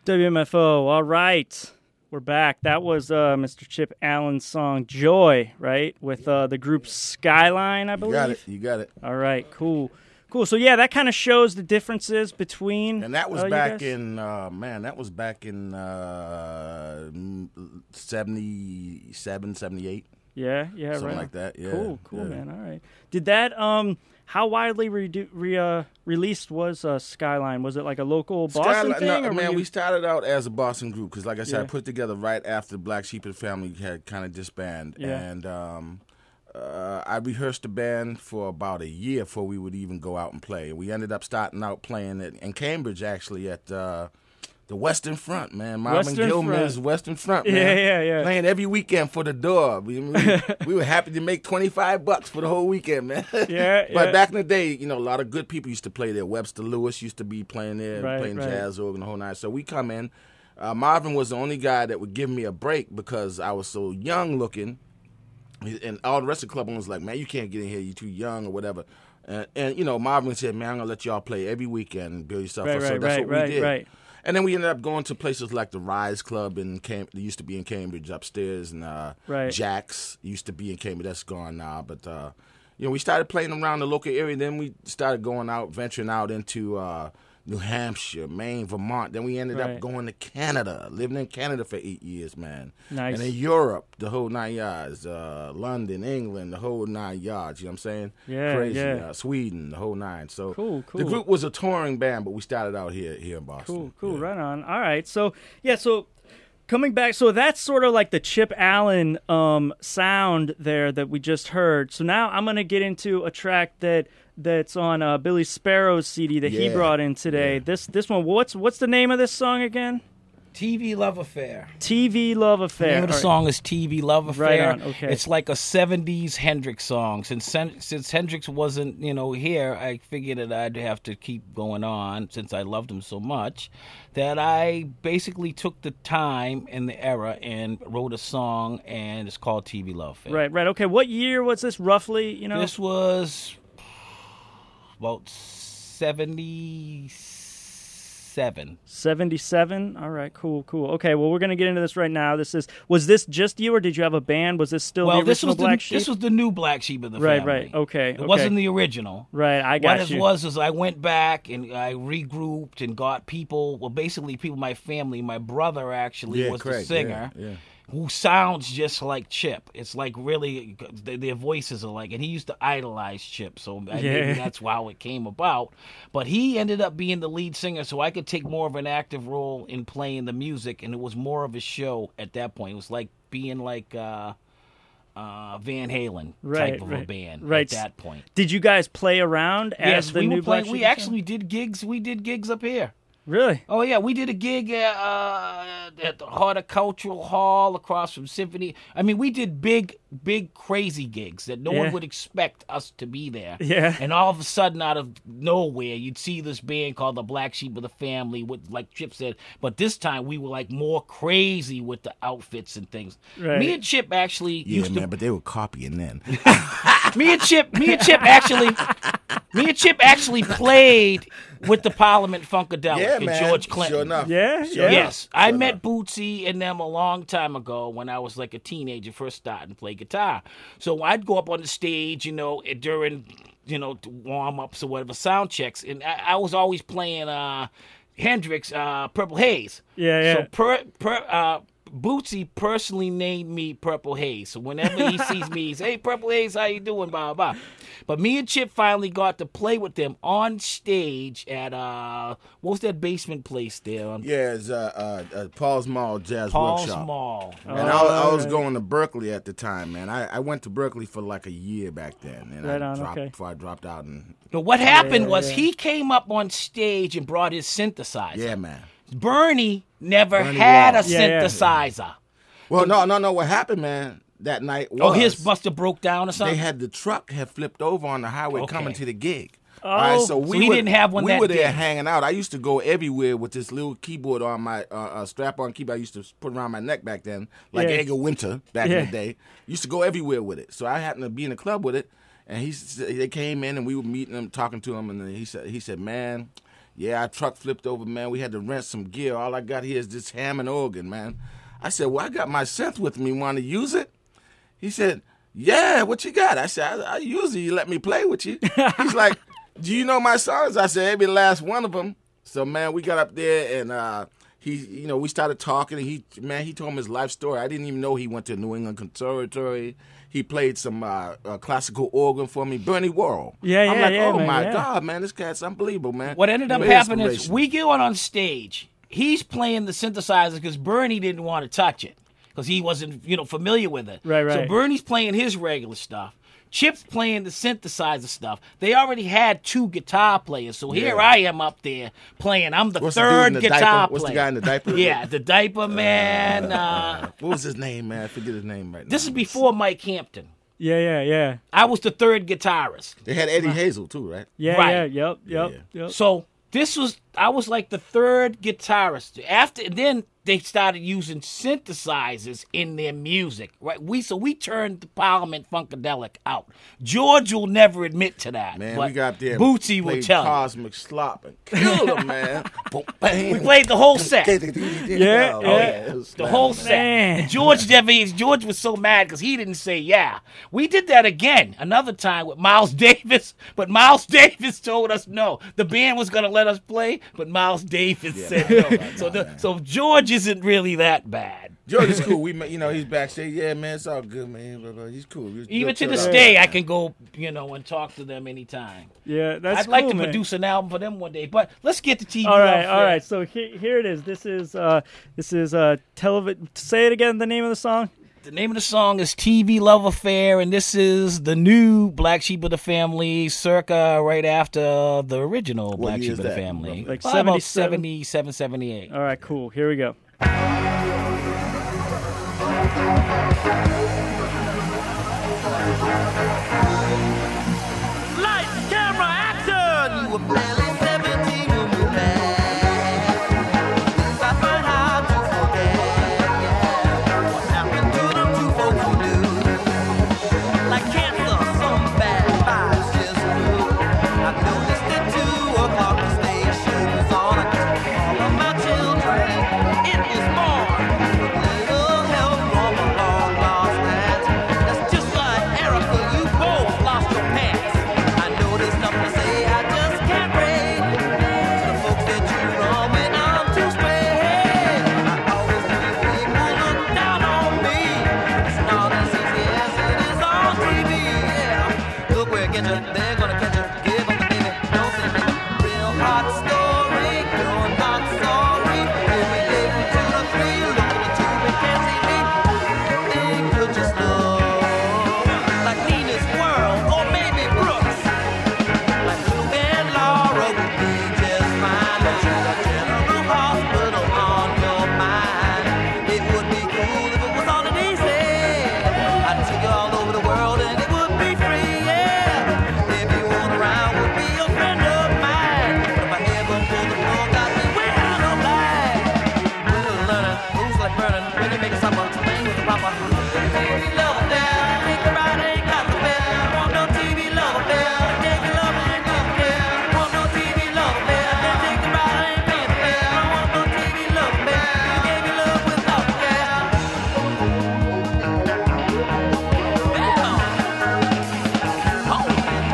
W M F O. All right. We're back. That was uh, Mister Chip Allen's song Joy, right? With uh, the group Skyline, I You believe. got it. You got it. All right, cool. Cool. So, yeah, that kind of shows the differences between. And that was uh, you back guys? in, uh, man, that was back in uh, seventy-seven, seventy-eight. Yeah, yeah, Something right. like that, yeah, Cool, cool, yeah. man. All right. Did that, um, how widely redu- re, uh, released was uh, Skyline? Was it like a local Boston Skyline- thing? no, or were man, you- we started out as a Boston group because, like I said, I Yeah. put together right after the Black Sheep and Family had kind of disbanded. Yeah. And um, uh, I rehearsed the band for about a year before we would even go out and play. We ended up starting out playing it in Cambridge, actually, at uh, the Western Front, man. Marvin Western Gilman's Front. Western Front, man. Yeah, yeah, yeah. Playing every weekend for the door. We, we, we were happy to make twenty-five bucks for the whole weekend, man. Yeah, But yeah. back in the day, you know, a lot of good people used to play there. Webster Lewis used to be playing there, Right, playing right. jazz organ the whole night. So we come in. Uh, Marvin was the only guy that would give me a break because I was so young looking. And all the rest of the club owners was like, man, you can't get in here. You're too young or whatever. And, and you know, Marvin said, man, I'm going to let y'all play every weekend and build yourself Right, up. So right, that's right, what we right, did. right. And then we ended up going to places like the Rise Club in Cam- that used to be in Cambridge upstairs, and uh, Right. Jack's used to be in Cambridge. That's gone now. But uh, you know, we started playing around the local area. Then we started going out, venturing out into uh, New Hampshire, Maine, Vermont. Then we ended Right. up going to Canada, living in Canada for eight years, man. Nice. And in Europe, the whole nine yards. Uh, London, England, the whole nine yards. You know what I'm saying? Yeah, Crazy. yeah. Uh, Sweden, the whole nine. So Cool, the cool. group was a touring band, but we started out here here in Boston. Cool, cool, Yeah. right on. All right, so yeah, so coming back, so that's sort of like the Chip Allen um, sound there that we just heard. So now I'm gonna get into a track that that's on uh, Billy Sparrow's C D that he Yeah, brought in today. yeah. This this one, what's what's the name of this song again? T V Love Affair. T V Love The Affair. name of the All right. song is T V Love Right Affair. on, okay. It's like a seventies Hendrix song. Since since Hendrix wasn't, you know, here, I figured that I'd have to keep going on since I loved him so much that I basically took the time and the era and wrote a song, and it's called T V Love Affair. Right, right. Okay, what year was this roughly? You know, This was about seventy-seven. seventy-seven. All right, cool, cool. Okay, well, we're gonna get into this right now. This is was this just you, or did you have a band? Was this still Well, the this original was Black the Sheep? this was the new Black Sheep of the Right, family. right. Okay, It okay. wasn't the original. Right, I got What you. it was is I went back and I regrouped and got people. Well, basically, people in my family. My brother actually Yeah, was the correct, singer, yeah, yeah. who sounds just like Chip. It's like really, their their voices are like. And he used to idolize Chip, so I- Yeah. maybe that's how it came about. But he ended up being the lead singer, so I could take more of an active role in playing the music, and it was more of a show at that point. It was like being like. Uh, uh, Van Halen Right, type of right, a band right. at that point. Did you guys play around as Yes, the we new were Black playing. We Sheep actually did gigs. We did gigs up here. Really? Oh yeah, we did a gig at, uh, at the Horticultural Hall across from Symphony. I mean, we did big, big, crazy gigs that no Yeah. one would expect us to be there. Yeah. And all of a sudden, out of nowhere, you'd see this band called the Black Sheep of the Family, with like Chip said. But this time, we were like more crazy with the outfits and things. Right. Me and Chip actually Yeah, used to man, but they were copying then. me and Chip, me and Chip actually, me and Chip actually played with the Parliament Funkadelic yeah, and man. George Clinton. Sure enough. Yeah, Sure yeah. enough. Yes, I Sure met enough. Bootsy and them a long time ago when I was like a teenager, first starting to play guitar. So I'd go up on the stage, you know, during, you know, warm ups or whatever, sound checks, and I, I was always playing uh, Hendrix, uh, Purple Haze. Yeah, yeah. So per, per, uh, Bootsy personally named me Purple Haze. So whenever he sees me, he's, hey, Purple Haze, how you doing, blah, blah. But me and Chip finally got to play with them on stage at, uh, what was that basement place there? On Yeah, it's uh, uh, uh, Paul's Mall Jazz Paul's Workshop. Mall. And I, was- I was Alright. going to Berkeley at the time, man. I, I went to Berkeley for like a year back then, and Right I on, dropped okay. before I dropped out. And But what happened Yeah, was yeah. he came up on stage and brought his synthesizer. yeah, man. Bernie never Bernie had Wall. a Yeah, yeah. synthesizer. Well, no, no, no. What happened, man? That night was Oh, his buster broke down or they something? had the truck had flipped over on the highway Okay. coming to the gig. Oh. All right, so we he were, didn't have one We that were there day. hanging out. I used to go everywhere with this little keyboard on my uh, uh, strap-on keyboard. I used to put around my neck back then, like Yeah. Edgar Winter back Yeah. in the day. Used to go everywhere with it. So I happened to be in the club with it, and he s- they came in and we were meeting him, talking to him, and then he said he said, "Man, Yeah, our truck flipped over, man. We had to rent some gear. All I got here is this Hammond organ, man. I said, well, I got my synth with me. Want to use it? He said, yeah, what you got? I said, I, I use it. You let me play with you. He's like, do you know my songs? I said, every last one of them. So, man, we got up there, and uh, he, you know, we started talking. And he, man, he told me his life story. I didn't even know he went to New England Conservatory. He played some uh, uh, classical organ for me. Bernie Worrell. Yeah, yeah, I'm like, yeah, oh, man, my yeah. God, man, this cat's unbelievable, man. What ended up Great happening is inspiration. we get on stage. He's playing the synthesizer because Bernie didn't want to touch it because he wasn't, you know, familiar with it. Right, So right. Bernie's playing his regular stuff. Chip's playing the synthesizer stuff. They already had two guitar players, so here Yeah. I am up there playing. I'm the What's the dude third in the guitar diaper? player. What's the guy in the diaper? Yeah, the diaper man. Uh, What was his name, man? I forget his name right now. this is before Mike Hampton. Yeah, yeah, yeah. I was the third guitarist. They had Eddie Hazel, too, right? Yeah, Right. yeah, yep, yep, Yeah. yep. So this was I was like the third guitarist. After then they started using synthesizers in their music. Right? We so we turned the Parliament Funkadelic out. George will never admit to that. Man, but we got there. Bootsy will played tell you. Cosmic Slop and killed him, man. Boom, bang. We played the whole set. Yeah, yeah. it was The whole slamming, set. Man. And George never, George was so mad because he didn't say yeah. We did that again another time with Miles Davis, but Miles Davis told us no. The band was going to let us play, but Miles Davis said no. So, the, so George isn't really that bad. George is cool. We, ma- you know, he's backstage. Yeah, man, it's all good, man. Blah, blah. He's cool. He's Even good to chill this out. day, I can go, you know, and talk to them anytime. Yeah, that's I'd like cool, to man. produce an album for them one day, but let's get to T V. All right, off all there. right. So he, here it is. This is uh, this is uh, television. Say it again. The name of the song. The name of the song is T V Love Affair, and this is the new Black Sheep of the Family, circa right after the original Black year Sheep is of the that, Family. roughly? Like Probably about seventy-seven? seventy-seven, seventy-eight. All right, cool. Here we go. Lights, camera, action! You were barely seventeen when we met. I find hard to forget what happened to them two folks who knew. Like cancer, some bad vibes just flew. I noticed at two o'clock the station was on. I took all of my children. It was born. Little help from a long lost aunt. That's just like Erica, you both lost your pants. I know there's nothing to say, I just can't wait. To the folks that you wrong when I'm too straight. I always knew people look down on me. It's not as easy as it is on T V. Yeah. Look where it gets you, they're gonna catch you. Give them the baby, don't say baby. Real hot story, you're not sorry. We'll be living to the three, looking at you and can't see me. Think you're just love, like Nina's World or maybe Brooks. Like Luke and Laura would be just fine, but you got General Hospital on your mind. It would be cool if it was all that easy. I'd take you all over the world and it would be free, yeah. If you want around, would be a friend of mine. But if I ever pull the plug, I'd be way out of line. We're learning, moves like burning, when you make a supper, thing with the papa. T V love affair, think the ride ain't got the fair. Want no T V love affair, take your love and don't care. Want no T V love affair, then take the ride ain't paying the fare. I want no T V love affair, you gave me love without care. Damn. Oh,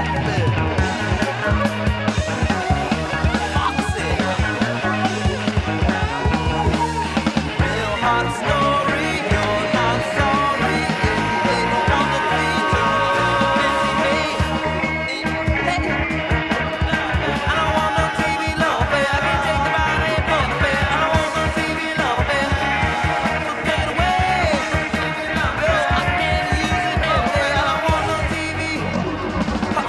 Foxy. Real hot story, you're not sorry. If you want the feature, fancy me. Hey. I don't want no T V love affair. I can't take the ride, ain't paying the fare. I don't want no T V love affair. So take it away. Girl, I can't use it everywhere. I don't want no T V love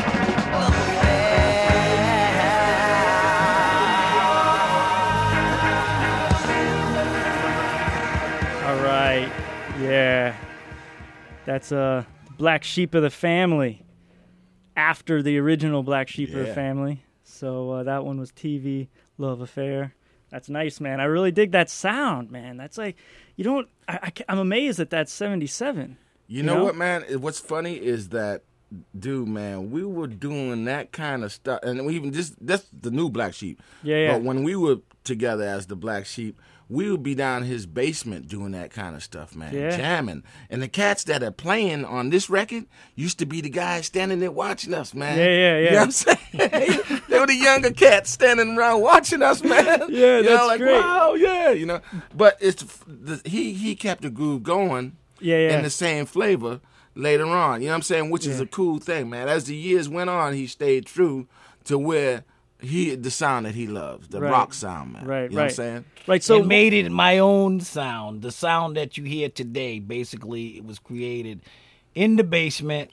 All right. Yeah. That's uh Black Sheep of the Family. After the original Black Sheep of the Yeah. Family. So uh, that one was T V Love Affair. That's nice, man. I really dig that sound, man. That's like, you don't, I, I, ca- I'm amazed that that's seventy-seven. You know, know? what, man? What's funny is that dude, man, we were doing that kind of stuff, and we even just that's the new Black Sheep. Yeah, yeah. But when we were together as the Black Sheep, we would be down in his basement doing that kind of stuff, man, Yeah. jamming. And the cats that are playing on this record used to be the guys standing there watching us, man. Yeah, yeah, yeah. You know what I'm saying? They were the younger cats standing around watching us, man. Yeah, you that's know, like, great. Wow, yeah, you know. But it's the, he he kept the groove going. Yeah, yeah. In the same flavor later on. You know what I'm saying? Which is Yeah. a cool thing, man. As the years went on, he stayed true to where he the sound that he loves, the Right. rock sound, man. Right, You know right. what I'm saying? Right. So and made it my own sound. The sound that you hear today, basically, it was created in the basement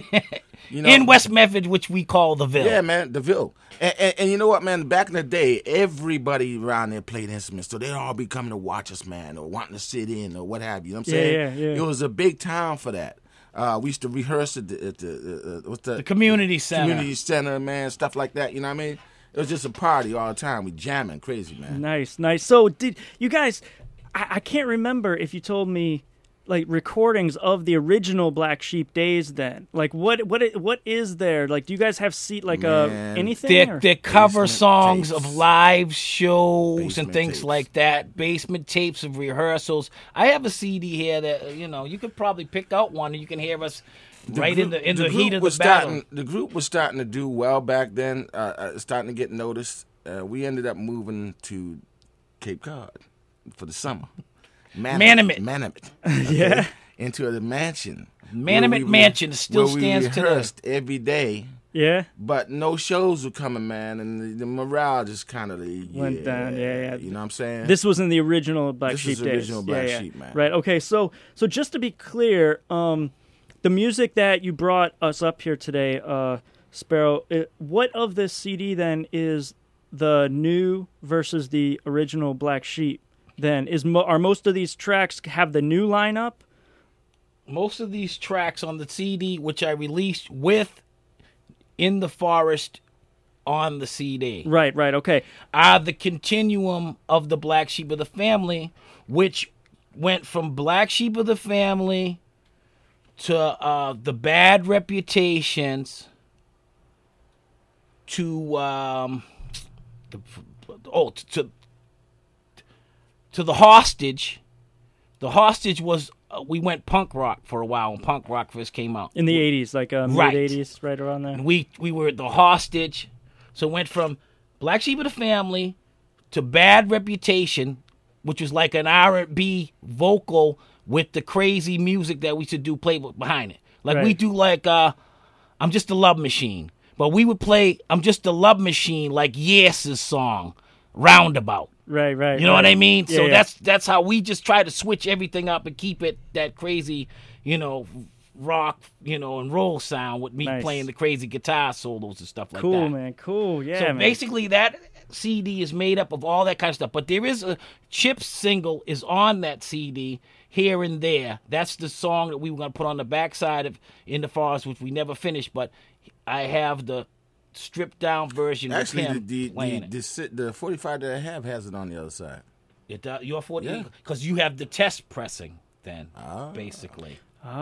You know, in West Memphis, which we call the Ville. Yeah, man, DeVille. And, and, and you know what, man? Back in the day, everybody around there played instruments, so they'd all be coming to watch us, man, or wanting to sit in, or what have you. You know what I'm Yeah, saying? yeah, yeah. It was a big town for that. Uh, we used to rehearse at the, at the uh, what's the, The community center. community center, man, stuff like that. You know what I mean? It was just a party all the time. We jamming crazy, man. nice, nice. So did you guys? I, I can't remember if you told me like recordings of the original Black Sheep days. Then, like, what what i- what is there? Like, do you guys have seat like uh Man. anything? They're, or- they're cover Basement songs tapes. of live shows and Basement things tapes. like that. Basement tapes of rehearsals. I have a C D here that uh, you know you could probably pick out one and you can hear us right in group- the in the, group heat of was the battle. starting, The group was starting to do well back then, uh, uh, starting to get noticed. Uh, we ended up moving to Cape Cod for the summer. Manamet. Manamet. Yeah. Into the mansion. Manamet where we- Mansion still where stands we today. rehearsed every day. yeah. But no shows were coming, man, and the, the morale just kind of Went down, yeah, yeah. You know what I'm saying? This was in the original Black This Sheep is days. original Black yeah, yeah. Sheep, man. Right. Okay. So so just to be clear, um, the music that you brought us up here today, uh, Sparrow, it, what of this C D then is the new versus the original Black Sheep? Then is mo- are most of these tracks have the new lineup? Most of these tracks on the C D, which I released with In the Forest on the C D, Right. Right. Okay. are the continuum of the Black Sheep of the Family, which went from Black Sheep of the Family to uh, the Bad Reputations to um, the, oh to to the Hostage. The Hostage was uh, we went punk rock for a while when punk rock first came out. In the eighties, like uh, Right. mid eighties, right around there. And we we were the Hostage, so it went from Black Sheep of the Family to Bad Reputation, which was like an R and B vocal with the crazy music that we used to do play behind it. Like we Right. do like uh, I'm Just a Love Machine, but we would play I'm Just a Love Machine like Yes's song Roundabout. Right. Right. You know right. what I mean? Yeah, So yeah. that's that's how we just try to switch everything up and keep it that crazy, you know, rock, you know, and roll sound with me Nice. playing the crazy guitar solos and stuff like cool, that. man. Cool. Yeah. So man. basically, that C D is made up of all that kind of stuff. But there is a Chip's single is on that C D here and there. That's the song that we were going to put on the backside of In the Forest, which we never finished. But I have the stripped down version Actually, with the him the, playing the, it. the si- the forty-five that I have has it on the other side. It does, you're forty Yeah. because you have the test pressing then, Ah. basically.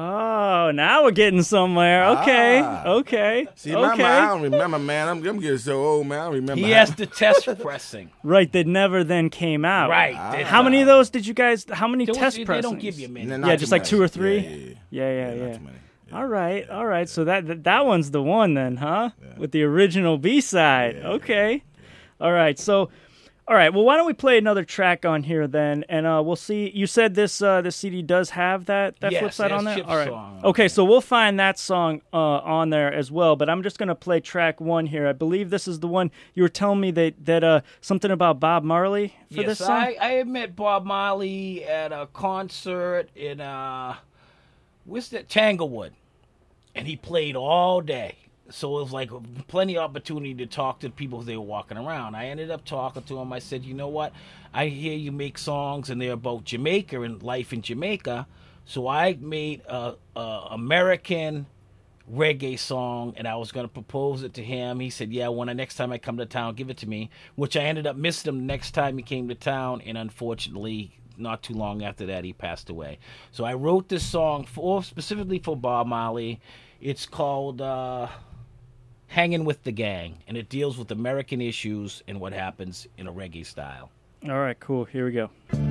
Oh, now we're getting somewhere. Okay. Ah. Okay. See, okay. my, I don't remember, man. I'm, I'm getting so old, man. I don't remember. He how- has the test pressing. Right, that never then came out. Right. Ah. That's- How many of those did you guys? How many Those- test They pressings? don't give you many. Nah, Yeah, not just too like much. two or three? Yeah, yeah, yeah. Yeah, yeah, not yeah. too many. All right, all right. So that, that that one's the one then, huh? With the original B side. Yeah, okay. All right. So, all right. Well, why don't we play another track on here then, and uh, we'll see. You said this uh, this C D does have that that Yes, flip side it has on there. Chip's All right. song on Okay. it. So we'll find that song uh, on there as well. But I'm just gonna play track one here. I believe this is the one you were telling me that that uh something about Bob Marley for yes, this song. I, I had met Bob Marley at a concert in uh, where's that Tanglewood, and he played all day. So it was like plenty of opportunity to talk to people as they were walking around. I ended up talking to him. I said, you know what? I hear you make songs and they're about Jamaica and life in Jamaica. So I made a, a American reggae song, and I was going to propose it to him. He said, yeah, when I, next time I come to town, give it to me, which I ended up missing him next time he came to town, and unfortunately, not too long after that, he passed away. So I wrote this song for specifically for Bob Marley. It's called uh, Hanging with the Gang, and it deals with American issues and what happens in a reggae style. All right, cool. Here we go.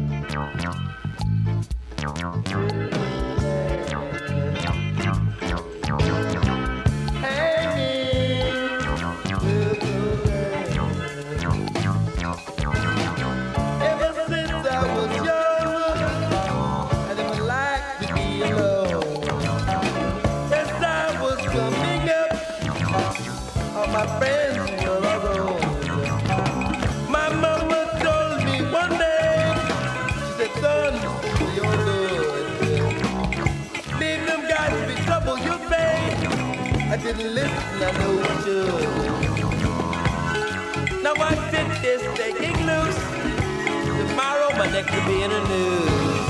Ever since I was young, I never liked to be alone. As I was coming up, all my friends were alone. My mama told me one day, she said, son, you're good. Leave them guys be trouble you face. I didn't listen, I know I should. Now I sit there taking loose. Tomorrow my neck will be in the news.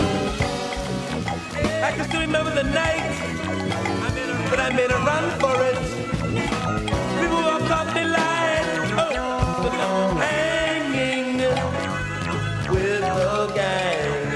I can still remember the night, but I made a run for it. People walk off the line, oh, but I'm hanging with the gang.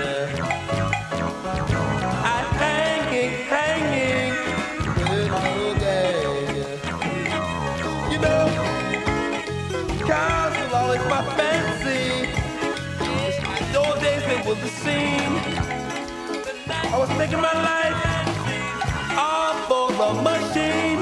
I'm hanging, hanging with the gang. You know, cars was always my fancy. Those days they were the scene. I was taking my life all for the machine.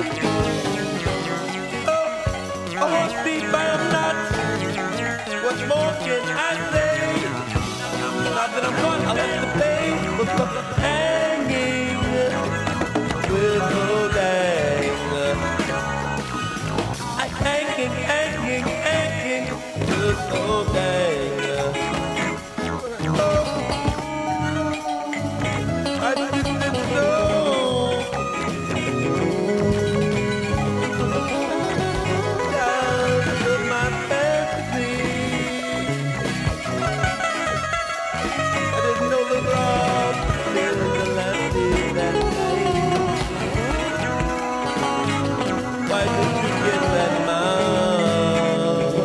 Oh, I was beat by a nut. What more can I say? Now that I'm gone, I left the pain. But I'm hanging with the gang. I'm hanging, hanging, hanging with the gang. I didn't know. Down to my fancy. I didn't know the rock till the last day that night. Why did you get that mouth?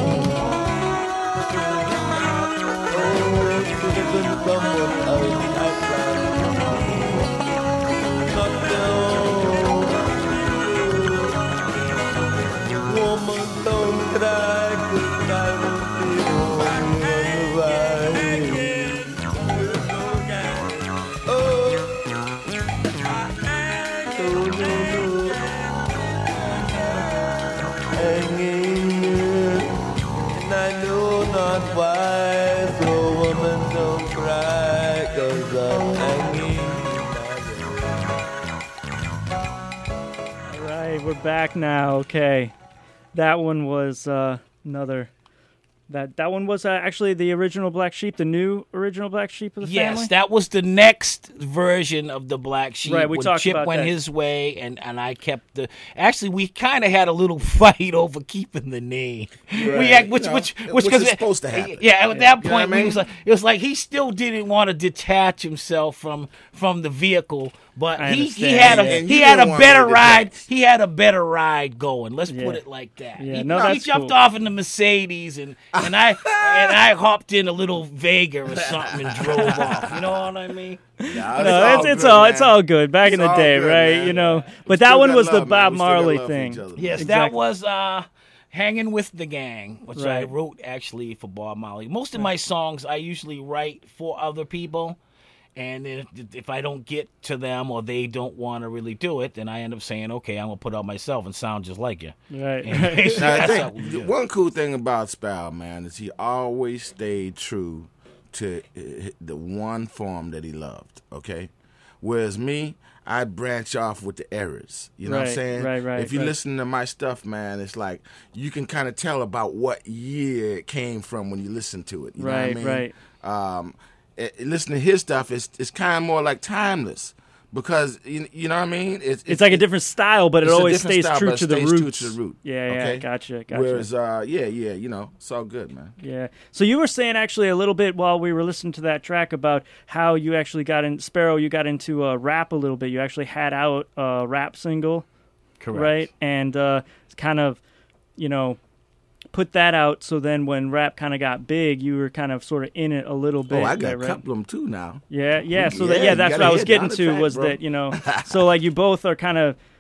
Oh, should have been someone else outside. Woman, don't cry, 'cause I will be on the ride. Oh, oh, no, no. Hanging, and I know not why. So, woman, don't cry, 'cause I'm hanging. All right, we're back now. Okay. That one was uh, another. That that one was uh, actually the original Black Sheep, the new original Black Sheep of the Yes, family. that was the next version of the Black Sheep. Right, we when talked Chip about went that. his way, and, and I kept the. Actually, we kind of had a little fight over keeping the name. We had, which, You know, which, which which, is 'cause it- supposed to happen. Yeah, at that You know what point, I we mean? was like, it was like he still didn't want to detach himself from from the vehicle, but I he, he understand, had a yeah. And he you had didn't a want better me to ride. detach. He had a better ride going. Let's put Yeah. it like that. Yeah, he, no, he that's jumped cool. off in the Mercedes, and and I and I hopped in a little Vega or something and drove off. You know what I mean? Nah, No, it's it's good, all man. it's all good. Back in It's the all day, good, right? man. You know, We but still that one got was the love, man. Bob We still got Marley love for thing. each other. Yes, that Exactly. was uh, Hanging with the Gang, which I Right. wrote actually for Bob Marley. Most of my songs I usually write for other people, and if, if I don't get to them or they don't want to really do it, then I end up saying, okay, I'm going to put out myself and sound just like you. Right. And basically, Now, I that's think how we do it. one cool thing about Sproul, man, is he always stayed true to uh, the one form that he loved, okay? Whereas me, I branch off with the errors. You know what Right, I'm saying? right, right, If you right. listen to my stuff, man, it's like you can kind of tell about what year it came from when you listen to it. You Right, know what I mean? right. Um, eh, listen to his stuff, it's, it's kind of more like timeless. Because, you, you know what I mean? It's, It's like a different style, but it it's a always different stays style, true but it to the stays true roots. to the root, Yeah, yeah, okay? gotcha, gotcha. Whereas, uh, yeah, yeah, you know, it's all good, man. Yeah. So you were saying actually a little bit while we were listening to that track about how you actually got in Sparrow. You got into uh, rap a little bit. You actually had out a rap single, Correct. right? And uh, kind of, you know, put that out. So then when rap kind of got big, you were kind of sort of in it a little bit. Oh, I got yeah, a right? couple of them too now. Yeah, yeah. So Yeah, that, yeah, you that's gotta what I was hit getting down the to track, was bro. that, you know, so like you both are kind of,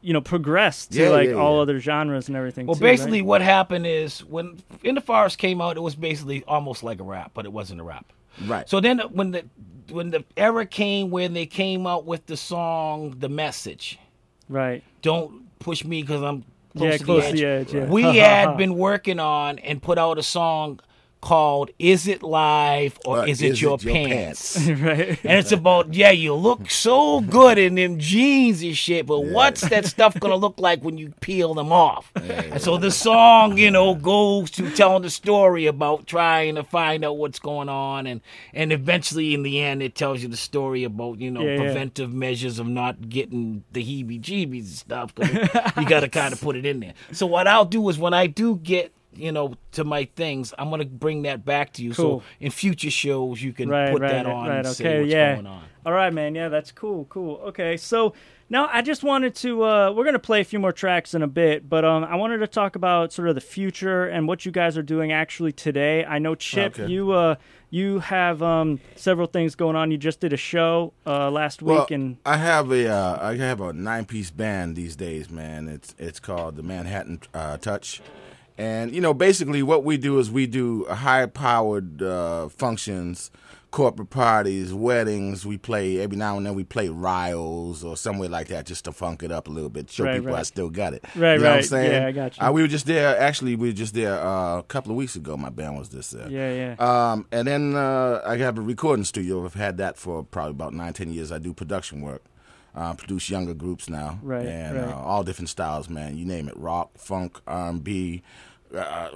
you know, progressed to Yeah, like yeah, all yeah. other genres and everything. Well, too, basically, right? what happened is when In the Forest came out, it was basically almost like a rap, but it wasn't a rap. Right. So then, when the when the era came when they came out with the song "The Message," right. "Don't Push Me because I'm close, Yeah, to, close the to edge. the edge, yeah. We had been working on and put out a song called "Is It Live or But Is It Your, Pants?" right. And it's about, yeah, you look so good in them jeans and shit, but what's that stuff gonna look like when you peel them off? And so the song, you know, goes to telling the story about trying to find out what's going on, and and eventually in the end it tells you the story about, you know, Yeah, yeah. preventive measures of not getting the heebie-jeebies and stuff. 'Cause you got to kind of put it in there. So what I'll do is when I do get, you know, to my things, I'm gonna bring that back to you. Cool. So in future shows, you can Right, put right, that right, on right. and Okay, say what's yeah. going on. All right, man. Yeah, that's cool. Cool. Okay, so now I just wanted to. Uh, we're gonna play a few more tracks in a bit, but um, I wanted to talk about sort of the future and what you guys are doing actually today. I know Chip, Okay. you uh, you have um several things going on. You just did a show uh last week, Well, and I have a uh, I have a nine piece band these days, man. It's it's called the Manhattan uh, Touch, and you know basically what we do is we do high powered uh, functions, corporate parties, weddings. We play every now and then. We play riles or somewhere like that just to funk it up a little bit, show Right, people right. I still got it. Right, you know What I'm right. saying? Yeah, I got you. Uh, we were just there. Actually, we were just there uh, a couple of weeks ago. My band was just there. yeah, yeah. Um, and then uh, I have a recording studio. I've had that for probably about nine, ten years. I do production work, uh, produce younger groups now, Right, and right. Uh, all different styles, man. You name it: rock, funk, R and B, uh,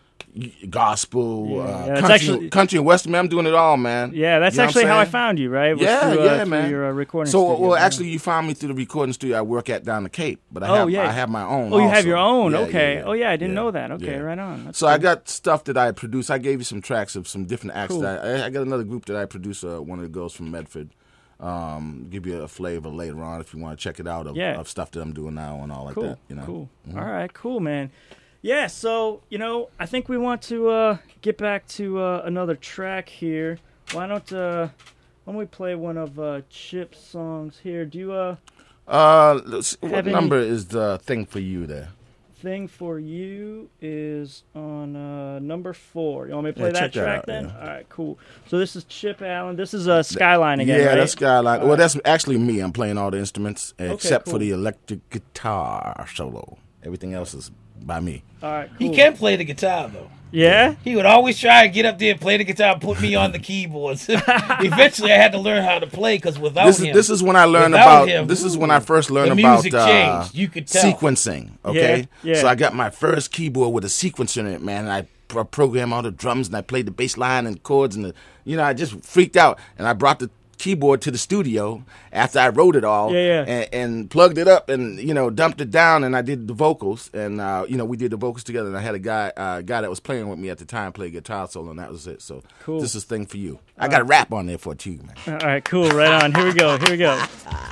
gospel, Yeah, uh, yeah, it's country, actually- country and western. Man, I'm doing it all, man. Yeah, that's You know what actually I'm how I saying? found you, right? Was Yeah, through, uh, yeah, through man. Your uh, recording so, studio, well, yeah. actually, you found me through the recording studio I work at down the Cape, but I Oh, have, yeah. I have my own. Oh, you have also. your own. Yeah, Okay. yeah, Oh, yeah, I didn't yeah, know that. Okay, yeah. right on. That's So I got stuff that I produce. I gave you some tracks of some different acts. Cool. That I, I got another group that I produce. Uh, one of the girls from Medford. Um, give you a flavor later on if you want to check it out of, Yeah. of stuff that I'm doing now and all like cool. that. You know. Cool. Mhm. All right. Cool, man. Yeah. So you know, I think we want to uh, get back to uh, another track here. Why don't uh, why don't we play one of uh, Chip's songs here? Do you uh Uh, let's, what Have any- number is the thing for you there? thing for you is on uh, number four. You want me to play Yeah, that check that track out, then? yeah. All right. Cool. So this is Chip Allen. This is uh, Skyline again. yeah, right? that's Skyline. All Well, right. that's actually me. I'm playing all the instruments except cool. for the electric guitar solo. Everything else is by me. All right. Cool. He can play the guitar though. Yeah. He would always try and get up there and play the guitar, and put me on the keyboards. Eventually, I had to learn how to play because without This is him, this is when I learned without about him, this is when I first learned the about music uh, changed. You could tell. sequencing. Okay, Yeah, yeah. so I got my first keyboard with a sequencer in it, man. And I pro- programmed all the drums and I played the bass line and chords and the, you know, I just freaked out and I brought the keyboard to the studio after I wrote it all Yeah, yeah. And, and plugged it up and you know dumped it down and I did the vocals and uh, you know we did the vocals together and I had a guy uh, guy that was playing with me at the time play guitar solo and that was it. So Cool. this is thing for you. I got a rap on there for it too, man. All right. Cool. Right on. Here we go. Here we go.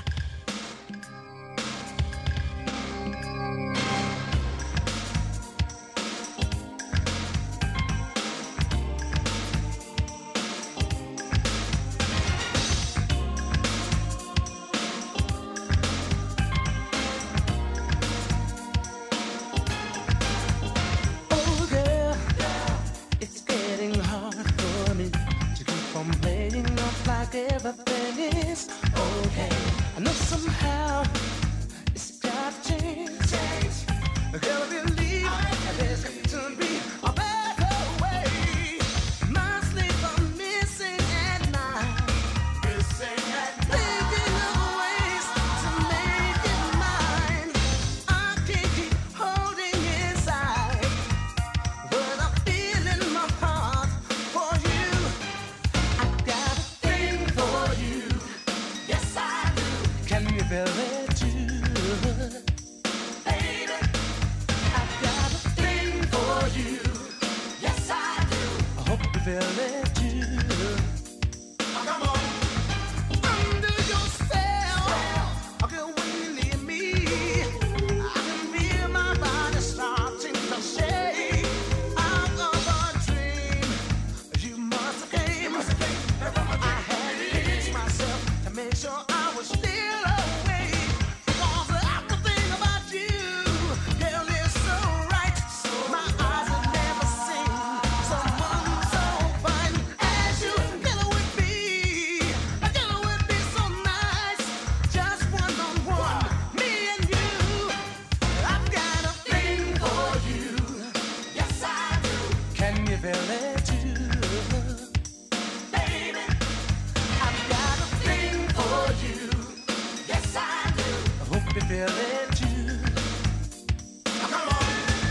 Oh girl, it's getting hard for me to keep on playing off like everything is okay. I know somehow it's got to change. Girl, I believe there's got to be a better way. My sleep I'm missing at night. Thinking of ways to make it mine. I can't keep holding inside what I feel in my heart for you. I got a thing for you. Yes, I do. Can you feel it too? Baby, I got a thing for you. Yes, I do. I hope you feel it too. Come on. Under your spell, okay, when you leave me, I can feel my body starting to shake. Out of a dream, you must have came. I had to pinch myself to make sure I was still awake. Because I could think about you feel it too? Baby, I've got a thing for you. Yes, I do. I hope you feel it too. Now, come on.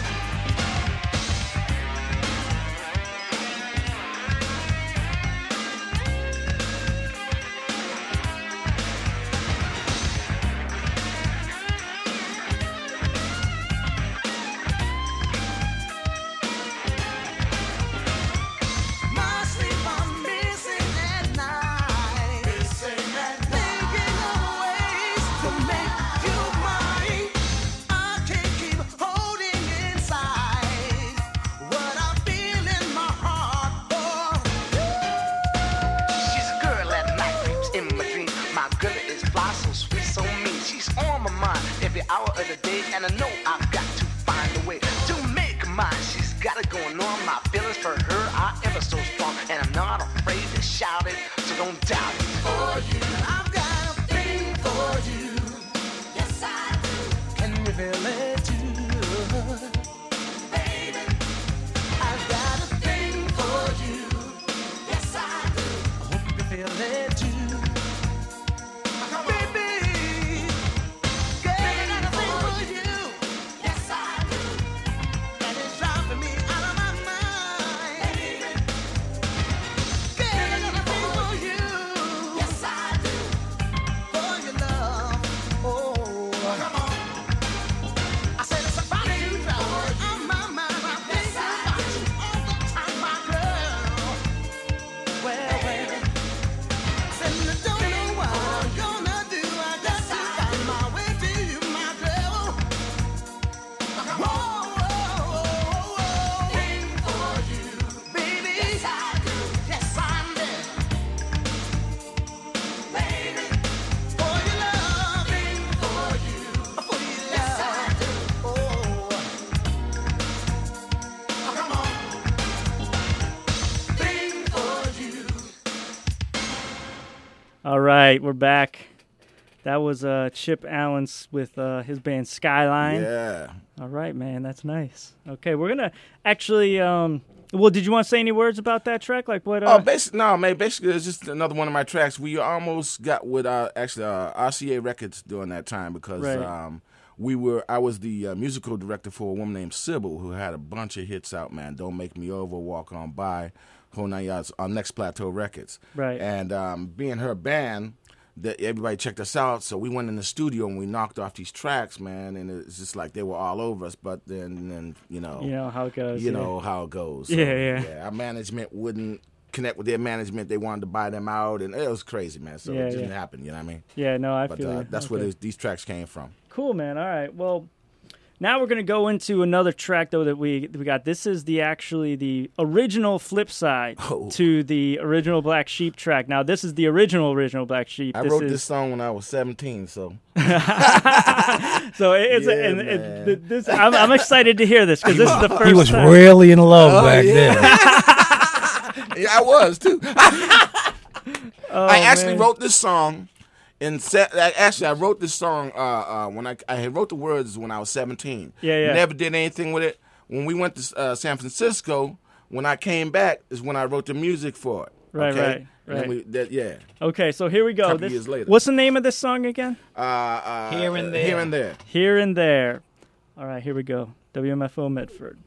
My sleep I'm missing at night. Thinking of ways to make you mine. I can't keep holding inside what I feel in my heart for you. She's a girl at night, creeps in my dreams. My girl is fly, so sweet, so mean. She's on my mind every hour of the day, and I know I've got to find a way to make her mine. She's got it going on. My feelings for her are ever so strong, and I'm not afraid to shout it, so don't doubt it. For you, I've got a thing for you. Yes, I do. Can you feel it too? Baby, I've got a thing for you. Yes, I do. I hope you feel it too. Baby, girl, I got a thing for you. Yes, I do. And it's driving me out of my mind. Baby, girl, I got a thing for you. Yes, I do. For your love. Oh, come on. I said it's about you, driving on my mind. I think about you all the time, my girl. Well, well. Said I don't know what I'm gonna do. I got to find my way to you, my girl. Whoa, whoa, whoa, whoa. Thing for you, baby. Yes, I do. Yes, I'm there, baby. For your love, thing for you, for your love. Yes, I do. Oh, come on. Thing for you. All right, we're back. That was uh, Chip Allens with uh, his band Skyline. Yeah. All right, man, that's nice. Okay, we're gonna actually. Um, well, did you want to say any words about that track? Like what? Uh, Oh, basically, no, man. Basically, it's just another one of my tracks. We almost got with uh, actually uh, R C A Records during that time because Right. um, we were. I was the uh, musical director for a woman named Sybil who had a bunch of hits out. Man, Don't Make Me Over, Walk On By, Whole Nine Yards on Next Plateau Records. Right. And um, being her band, that everybody checked us out. So we went in the studio and we knocked off these tracks, man. And it's just like they were all over us. But then, then you know, you know how it goes. you yeah. know how it goes. Yeah, yeah. Our management wouldn't connect with their management. They wanted to buy them out, and it was crazy, man. So Yeah, it didn't yeah. happen. You know what I mean? Yeah, no, I But feel uh, you. that's where Okay. these, these tracks came from. Cool, man. All right. Well, now we're gonna go into another track though that we we got. This is the actually the original flip side Oh. to the original Black Sheep track. Now this is the original original Black Sheep. I this wrote is, this song when I was seventeen, so So it's Yeah, and, man. and th- this. I'm, I'm excited to hear this because this is the first. He was time. really in love Oh, back yeah. then. yeah, I was too. Oh, I actually man. wrote this song. In se- I- actually, I wrote this song uh, uh, when I I had wrote the words when I was seventeen. Yeah, yeah. Never did anything with it. When we went to uh, San Francisco, when I came back, is when I wrote the music for it. Right, okay? right, And then right. we, that, yeah. Okay, so here we go. Couple This- years later. What's the name of this song again? Uh, uh, Here and uh, There. Here and there. Here and There. All right, here we go. W M F O Medford.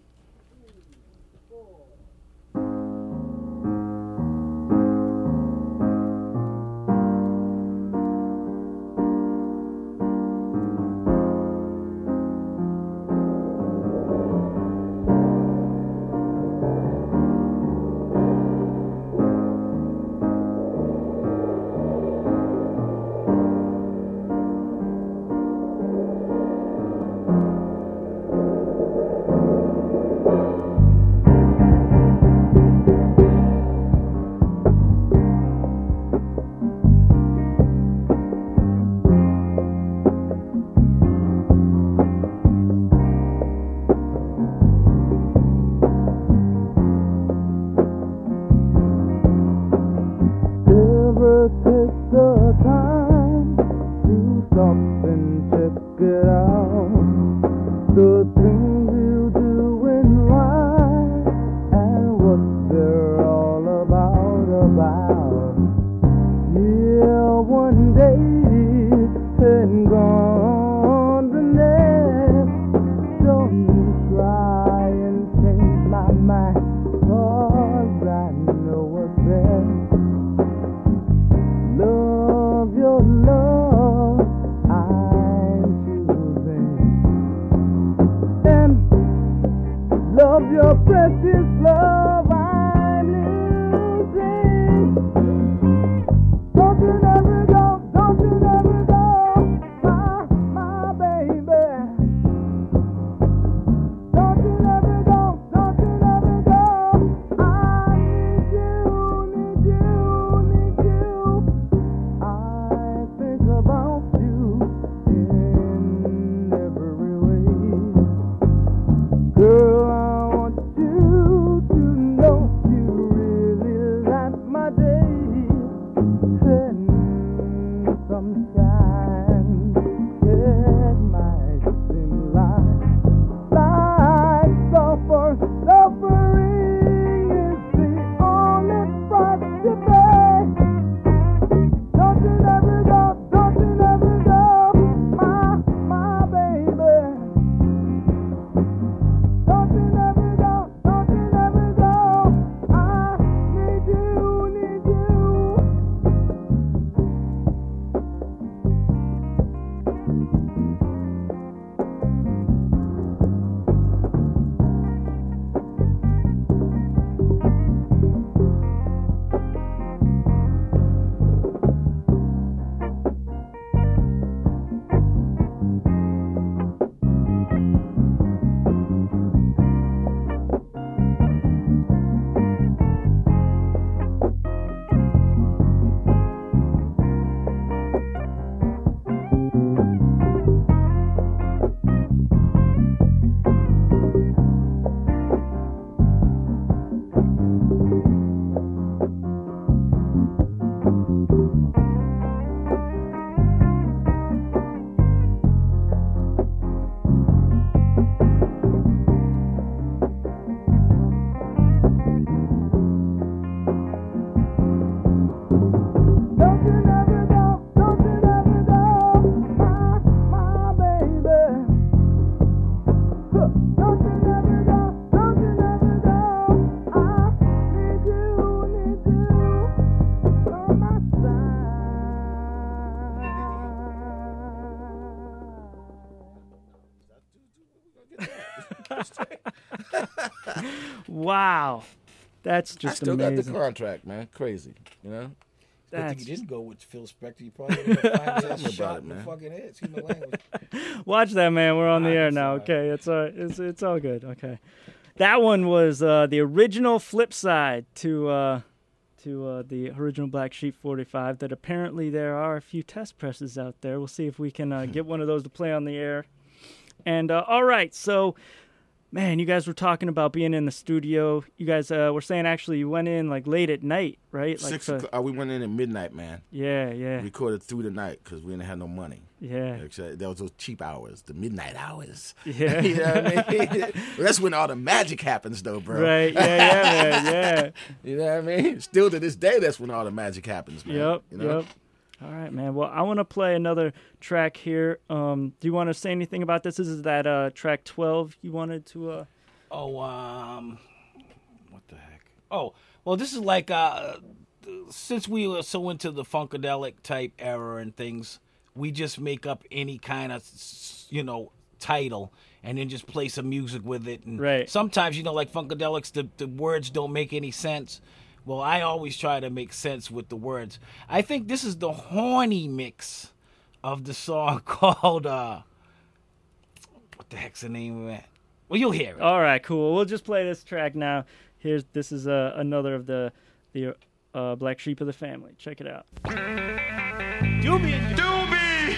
Wow. That's I just still amazing. got the contract, man. Crazy, you know. I That's think you didn't go with Phil Spector. You probably would have found Tell me that about shot it, in the man. fucking head. Excuse my language. Watch that, man. We're on the Ah, air it's now. all right. Okay, it's uh, it's it's all good. Okay, that one was uh, the original flip side to uh, to uh, the original Black Sheep forty-five. That apparently there are a few test presses out there. We'll see if we can uh, get one of those to play on the air. And uh, all right, so. Man, you guys were talking about being in the studio. You guys uh, were saying actually you went in like late at night, right? Like Six to- o'clock. Uh, we went in at midnight, man. Yeah, yeah, Recorded through the night because we didn't have no money. yeah, Except that was those cheap hours, the midnight hours. yeah. You know what I mean? That's when all the magic happens, though, bro. Right, yeah, yeah, man, yeah. You know what I mean? Still to this day, that's when all the magic happens, man. Yep, You know? yep. All right, man. Well, I want to play another track here. Um, do you want to say anything about this? This is that uh, track twelve you wanted to... Uh... Oh, um, what the heck? Oh, well, this is like, uh, since we were so into the Funkadelic type era and things, we just make up any kind of, you know, title and then just play some music with it. And Right. sometimes, you know, like Funkadelics, the, the words don't make any sense. Well, I always try to make sense with the words. I think this is the horny mix of the song called, uh, what the heck's the name of it? Well, you'll hear it. All right, cool. We'll just play this track now. Here's This is uh, another of the, the uh, Black Sheep of the family. Check it out. Doobie. Doobie!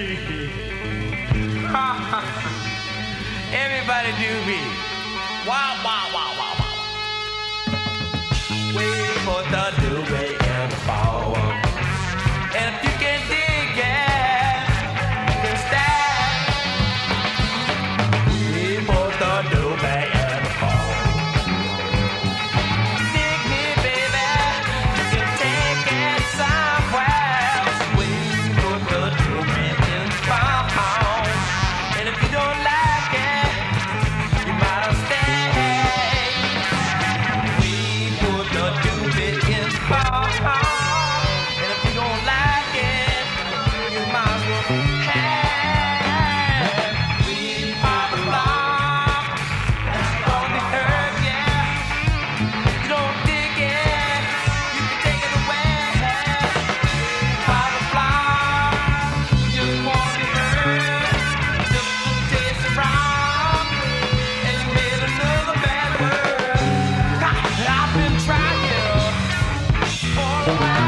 Everybody doobie. Wow, wow, wow, wow, wow. Wait for the doobie and the fall. And if you can dig it, you can stand. Wait for the doobie and the fall. Dig me, baby. You can take it somewhere. Wait for the doobie and the fall. And if you don't like it, you might as stay. We put the doobie in the fall. And if you don't like it, you might as well have. We pop a block. It's gonna hurt, yeah. You don't dig it, you can take it away. Pop a block. Just want to hurt. Just to taste it wrong. And you made another bad word. I've been trying for a while.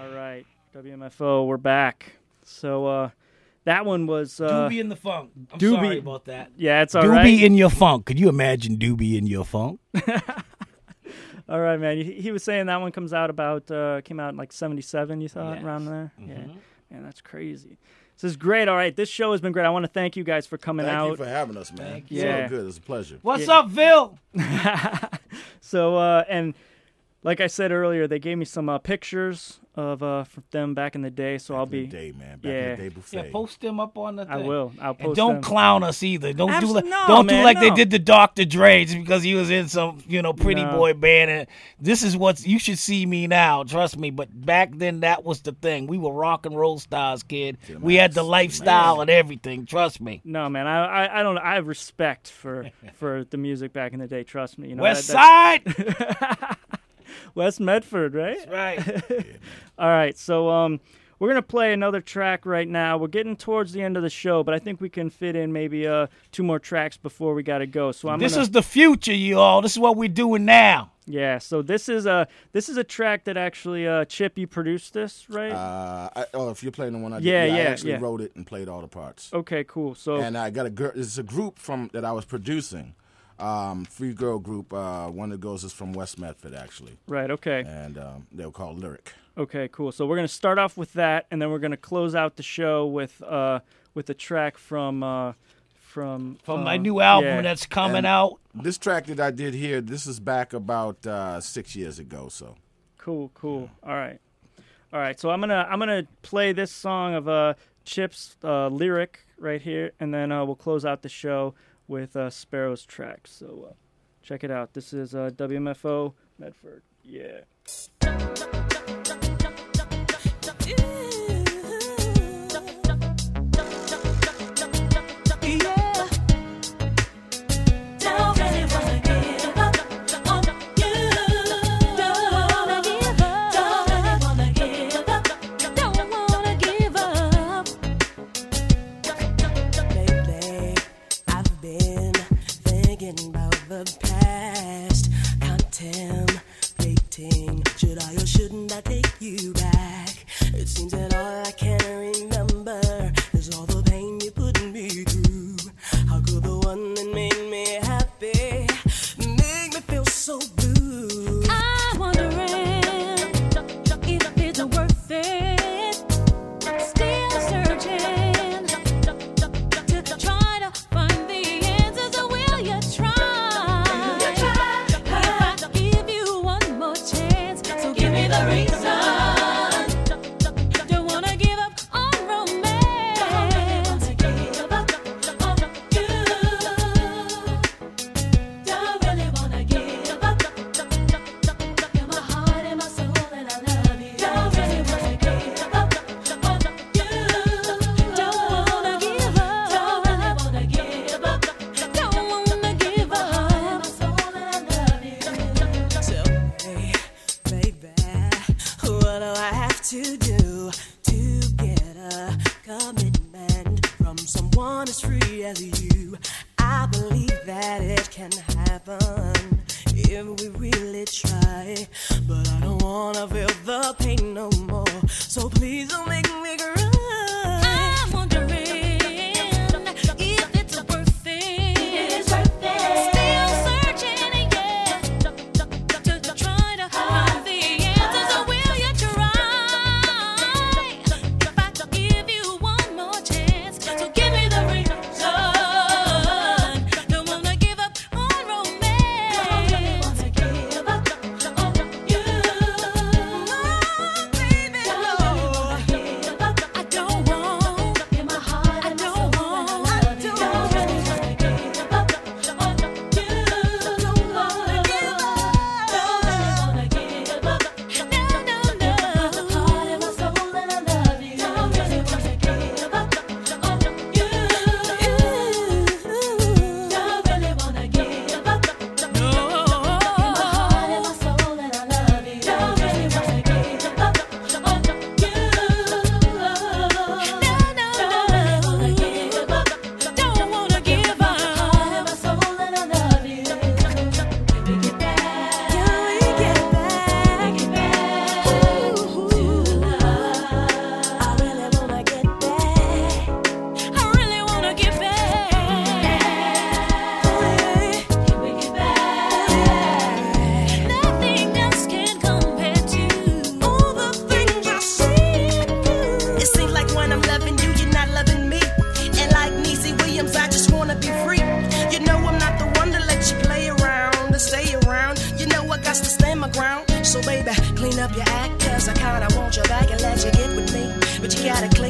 All right, W M F O, we're back. So uh, that one was uh, Doobie in the funk. I'm Doobie- sorry about that. yeah, it's all Doobie right. in your funk. Could you imagine Doobie in your funk? All right, man. He, he was saying that one comes out about uh, came out in like seventy-seven. You thought Yes. around there? Mhm. Yeah, man, that's crazy. This is great. All right, this show has been great. I want to thank you guys for coming Thank out. you for having us, man. Thank It's you. all Yeah. good. It's a pleasure. What's Yeah. up, Phil? So, uh, and like I said earlier, they gave me some uh, pictures of uh, from them back in the day. So I'll Back in be. the day, man. Back yeah. in the day buffet. Yeah, post them up on the thing. I will. I'll And post don't them. clown us either. Don't do Abso- like no, don't do man, like they no. did to Doctor Dre just because he was in some you know pretty No. boy band. And this is what you should see me now. Trust me. But back then that was the thing. We were rock and roll stars, kid. To the We had max. the To the lifestyle max. and everything. Trust me. No, man. I, I I don't. I have respect for for the music back in the day. Trust me. You know. West that- Side. that's- West Medford, right? Right. All right, so um, we're gonna play another track right now. We're getting towards the end of the show, but I think we can fit in maybe uh two more tracks before we gotta go. So I'm This gonna, is the future, you all. This is what we're doing now. yeah. So this is a this is a track that actually uh Chip, you produced this, right? Uh, I, oh, if you're playing the one I did, Yeah, I yeah, actually yeah. wrote it and played all the parts. okay, cool. So And I got a girl. It's a group from that I was producing. Um, free girl group. Uh, one of the girls is from West Medford, actually, right, okay, and um, they were called Lyric. okay, cool. So we're gonna start off with that, and then we're gonna close out the show with uh with a track from uh from From uh, my new album yeah. that's coming And out. This track that I did here, this is back about uh, six years ago. So Cool, cool. All right, all right. So I'm gonna I'm gonna play this song of uh Chip's uh, lyric right here, and then uh, we'll close out the show with uh, Sparrow's track. So uh, check it out. This is uh, W M F O Medford. Yeah. Don't really wanna give up on you. Don't wanna give up. Don't really wanna give up. Don't wanna give up. Lately, I've been thinking about the past, contemplating should I or shouldn't I take you back. It seems that all I can remember is all the pain you put me through. How could the one that made me happy make me feel so blue? I'm wondering if it's worth it. Still searching to try to find the answers. Or will you try? If I give you one more chance, so give me the reason. Don't wanna give up on romance. Don't really wanna give up on you. Don't really wanna give up. You're my heart and my soul, and I love you. Don't really wanna give up on you. Don't wanna give up. Don't really wanna give up. Don't wanna give up. My soul, and I love you. Tell me, baby, what do I have to do to get a commitment from someone as free as you? I believe that it can happen if we really try, but I don't wanna feel the pain no more. So please don't make me cry. I'm wondering if it's worth it. It's worth it. Still searching, yeah, to try to find the answers. Or will you try? If I give you one more chance, so give me the reason. Don't wanna give up on romance. Don't really wanna give up on you. Oh, baby, don't really wanna give up.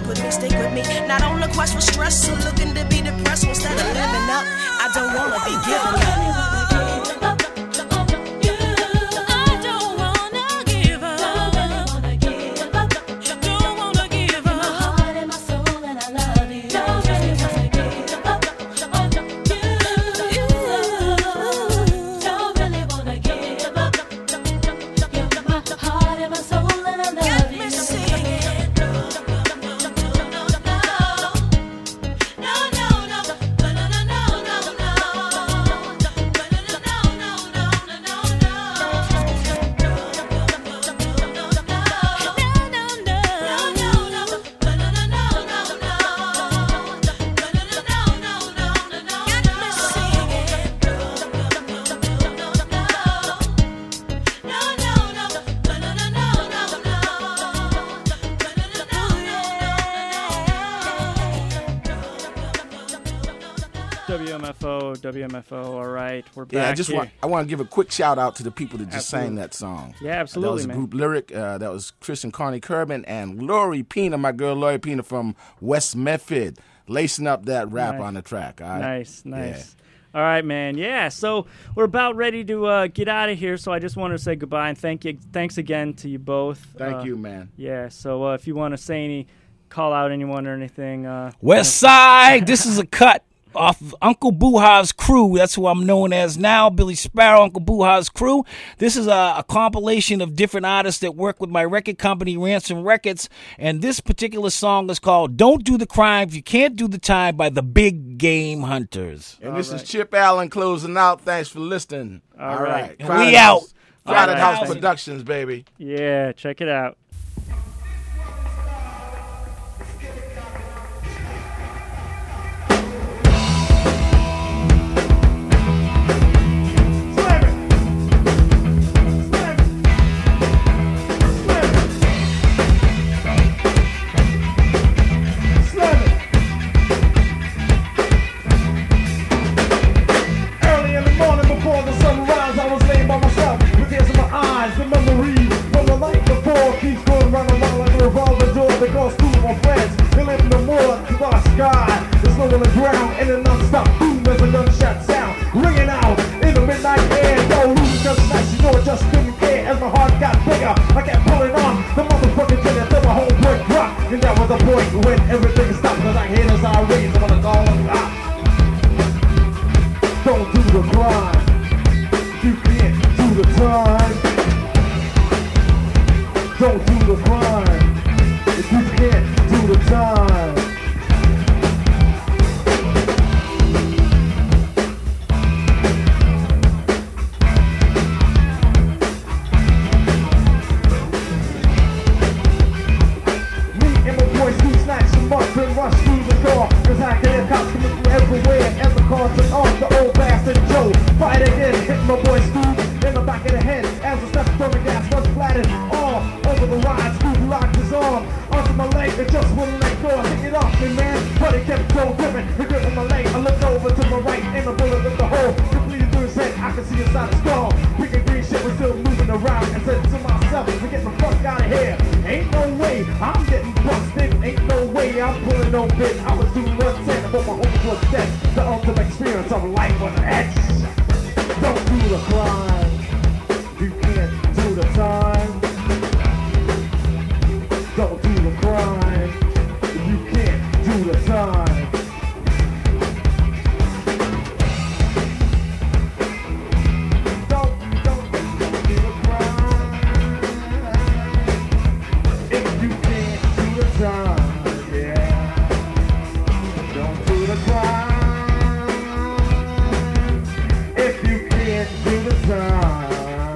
stick with me, stick with me. Not on the quest for stress, so looking to be depressed instead of living up. I don't wanna be giving up. W M F O, W M F O. All right, we're back Yeah, I just here. want I want to give a quick shout out to the people that just sang Absolutely. that song. Yeah, absolutely, That was a man. group lyric. Uh, that was Christian Carney Kerman and Lori Pina, my girl Lori Pina from West Medford, lacing up that rap Nice. on the track. All right? Nice, nice. All right, man. Yeah, so we're about ready to uh, get out of here. So I just want to say goodbye and thank you. Thanks again to you both. Thank Uh, you, man. Yeah. So uh, if you want to say any, call out anyone or anything. Uh, West Side, this is a cut off of Uncle Boo-Ha's crew. That's who I'm known as now, Billy Sparrow, Uncle Boo-Ha's crew. This is a, a compilation of different artists that work with my record company, Ransom Records, and this particular song is called Don't Do the Crime If You Can't Do the Time by the Big Game Hunters. And this right. is Chip Allen closing out. Thanks for listening. All All right. right. And Crowded we House- out. Crowded All right. House Thank you. Productions, baby. yeah, check it out. Early in the morning before the sunrise, I was laying by myself with tears in my eyes. The memories from the night before keeps going round and round like a revolving door that goes through my friends. They live in the moor to the sky. There's no on the ground and a non-stop boom as a gunshot sound ringing out in the midnight air. Yo, losing just nice, you know I just didn't care as my heart got bigger. I kept pulling on the motherfucking trigger till my whole point dropped. And that was the point when everything stopped. Cause I hear this I raise, I'm gonna call them out. Don't do the crime. You can't do the time. Don't do the crime. If you can't do the time. Me and my boys who snatch them up and rush through the door. Cause I can hear cops coming from everywhere. As the car took off, the old bastard Joe fight again, hitting my boy Scoob in the back of the head. As the step from the gas was flattened all over the ride. Scoob locked his arm onto my leg and just wouldn't let go. I picked it off me, man, but it kept on gripping. He gripping my leg. I looked over to my right and the bullet in the hole. Completely through his head, I could see inside the skull. Picking green shit was still moving around and said to myself, to get the fuck out of here. Ain't no way I'm getting busted. Ain't no way I'm pulling no bit. I was doing one ten, but my home was dead. The ultimate experience of life on edge. Don't do the crime. You can't do the time. Don't do the crime. You can't do the time. Don't, don't, don't do the crime. If you can't do the time, yeah. Don't do the crime. If you can't do the time.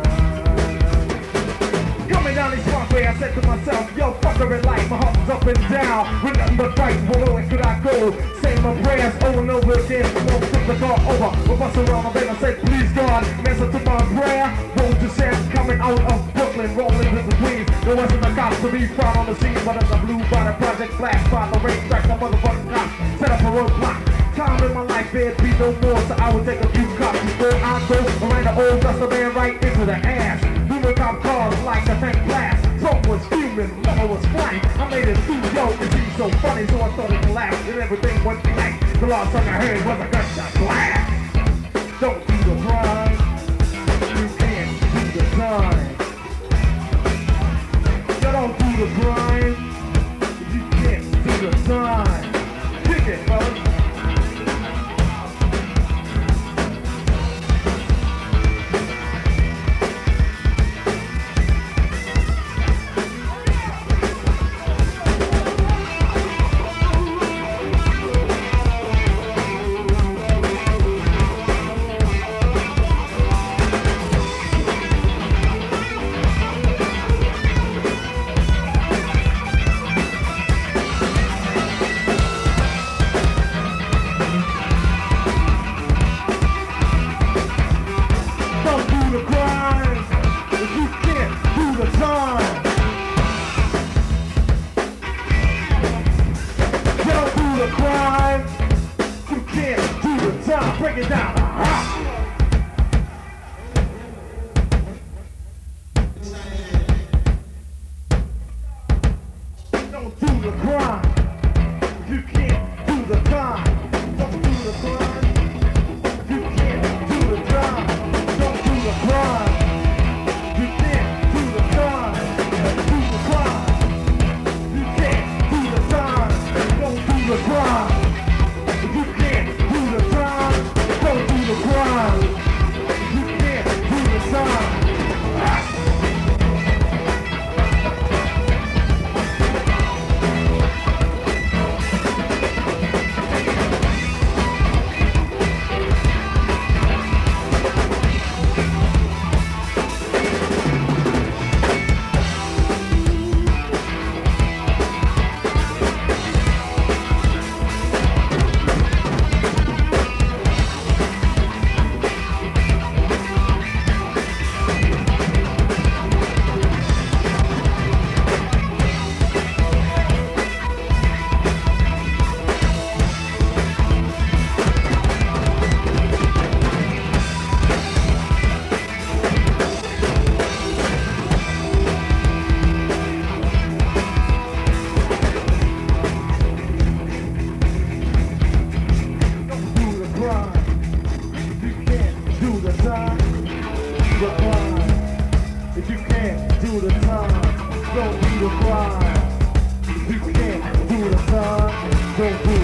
Coming down this walkway, I said to myself, yo, fucker in life, my heart was up and down. With nothing but fight, where where could I go? Say my prayers over and over again. Won't flip the car over. We'll bust around my bed and say, please God, answer to my prayer. Won't you say I'm coming out of Brooklyn, rolling with the Queens. There wasn't a cop to be found on the scene, but as I blew by the project flash by the racetrack, the motherfucking cop set up a roadblock. Time in my life, there'd be no more, so I would take a few cops before I go. I ran the old duster man right into the ass. Moving cop cars like a tank blast. Smoke was fuming, mother was flying. I made it through, yo, it's easy. so funny, so I started to laugh, and everything went black. The last song I heard was a gunshot blast. Don't do the crime, you can't do the time. You don't do the crime, you can't do the time. Kick it, fellas. Don't do the crime if you can't do the time. Don't do the crime, you can't do the time. Break it down. Ah. Don't do the crime if you can't do the time. Don't do the crime. You can't do the crime. Don't do the crime. You can't do the crime. Don't do the crime. You can't do the crime. Don't do the crime. You can't do the crime. Don't do the crime. You can't do the crime. Don't do the crime. You can't do the time. The crime. If you can't do the time, don't do the crime. If you can't do the time, don't do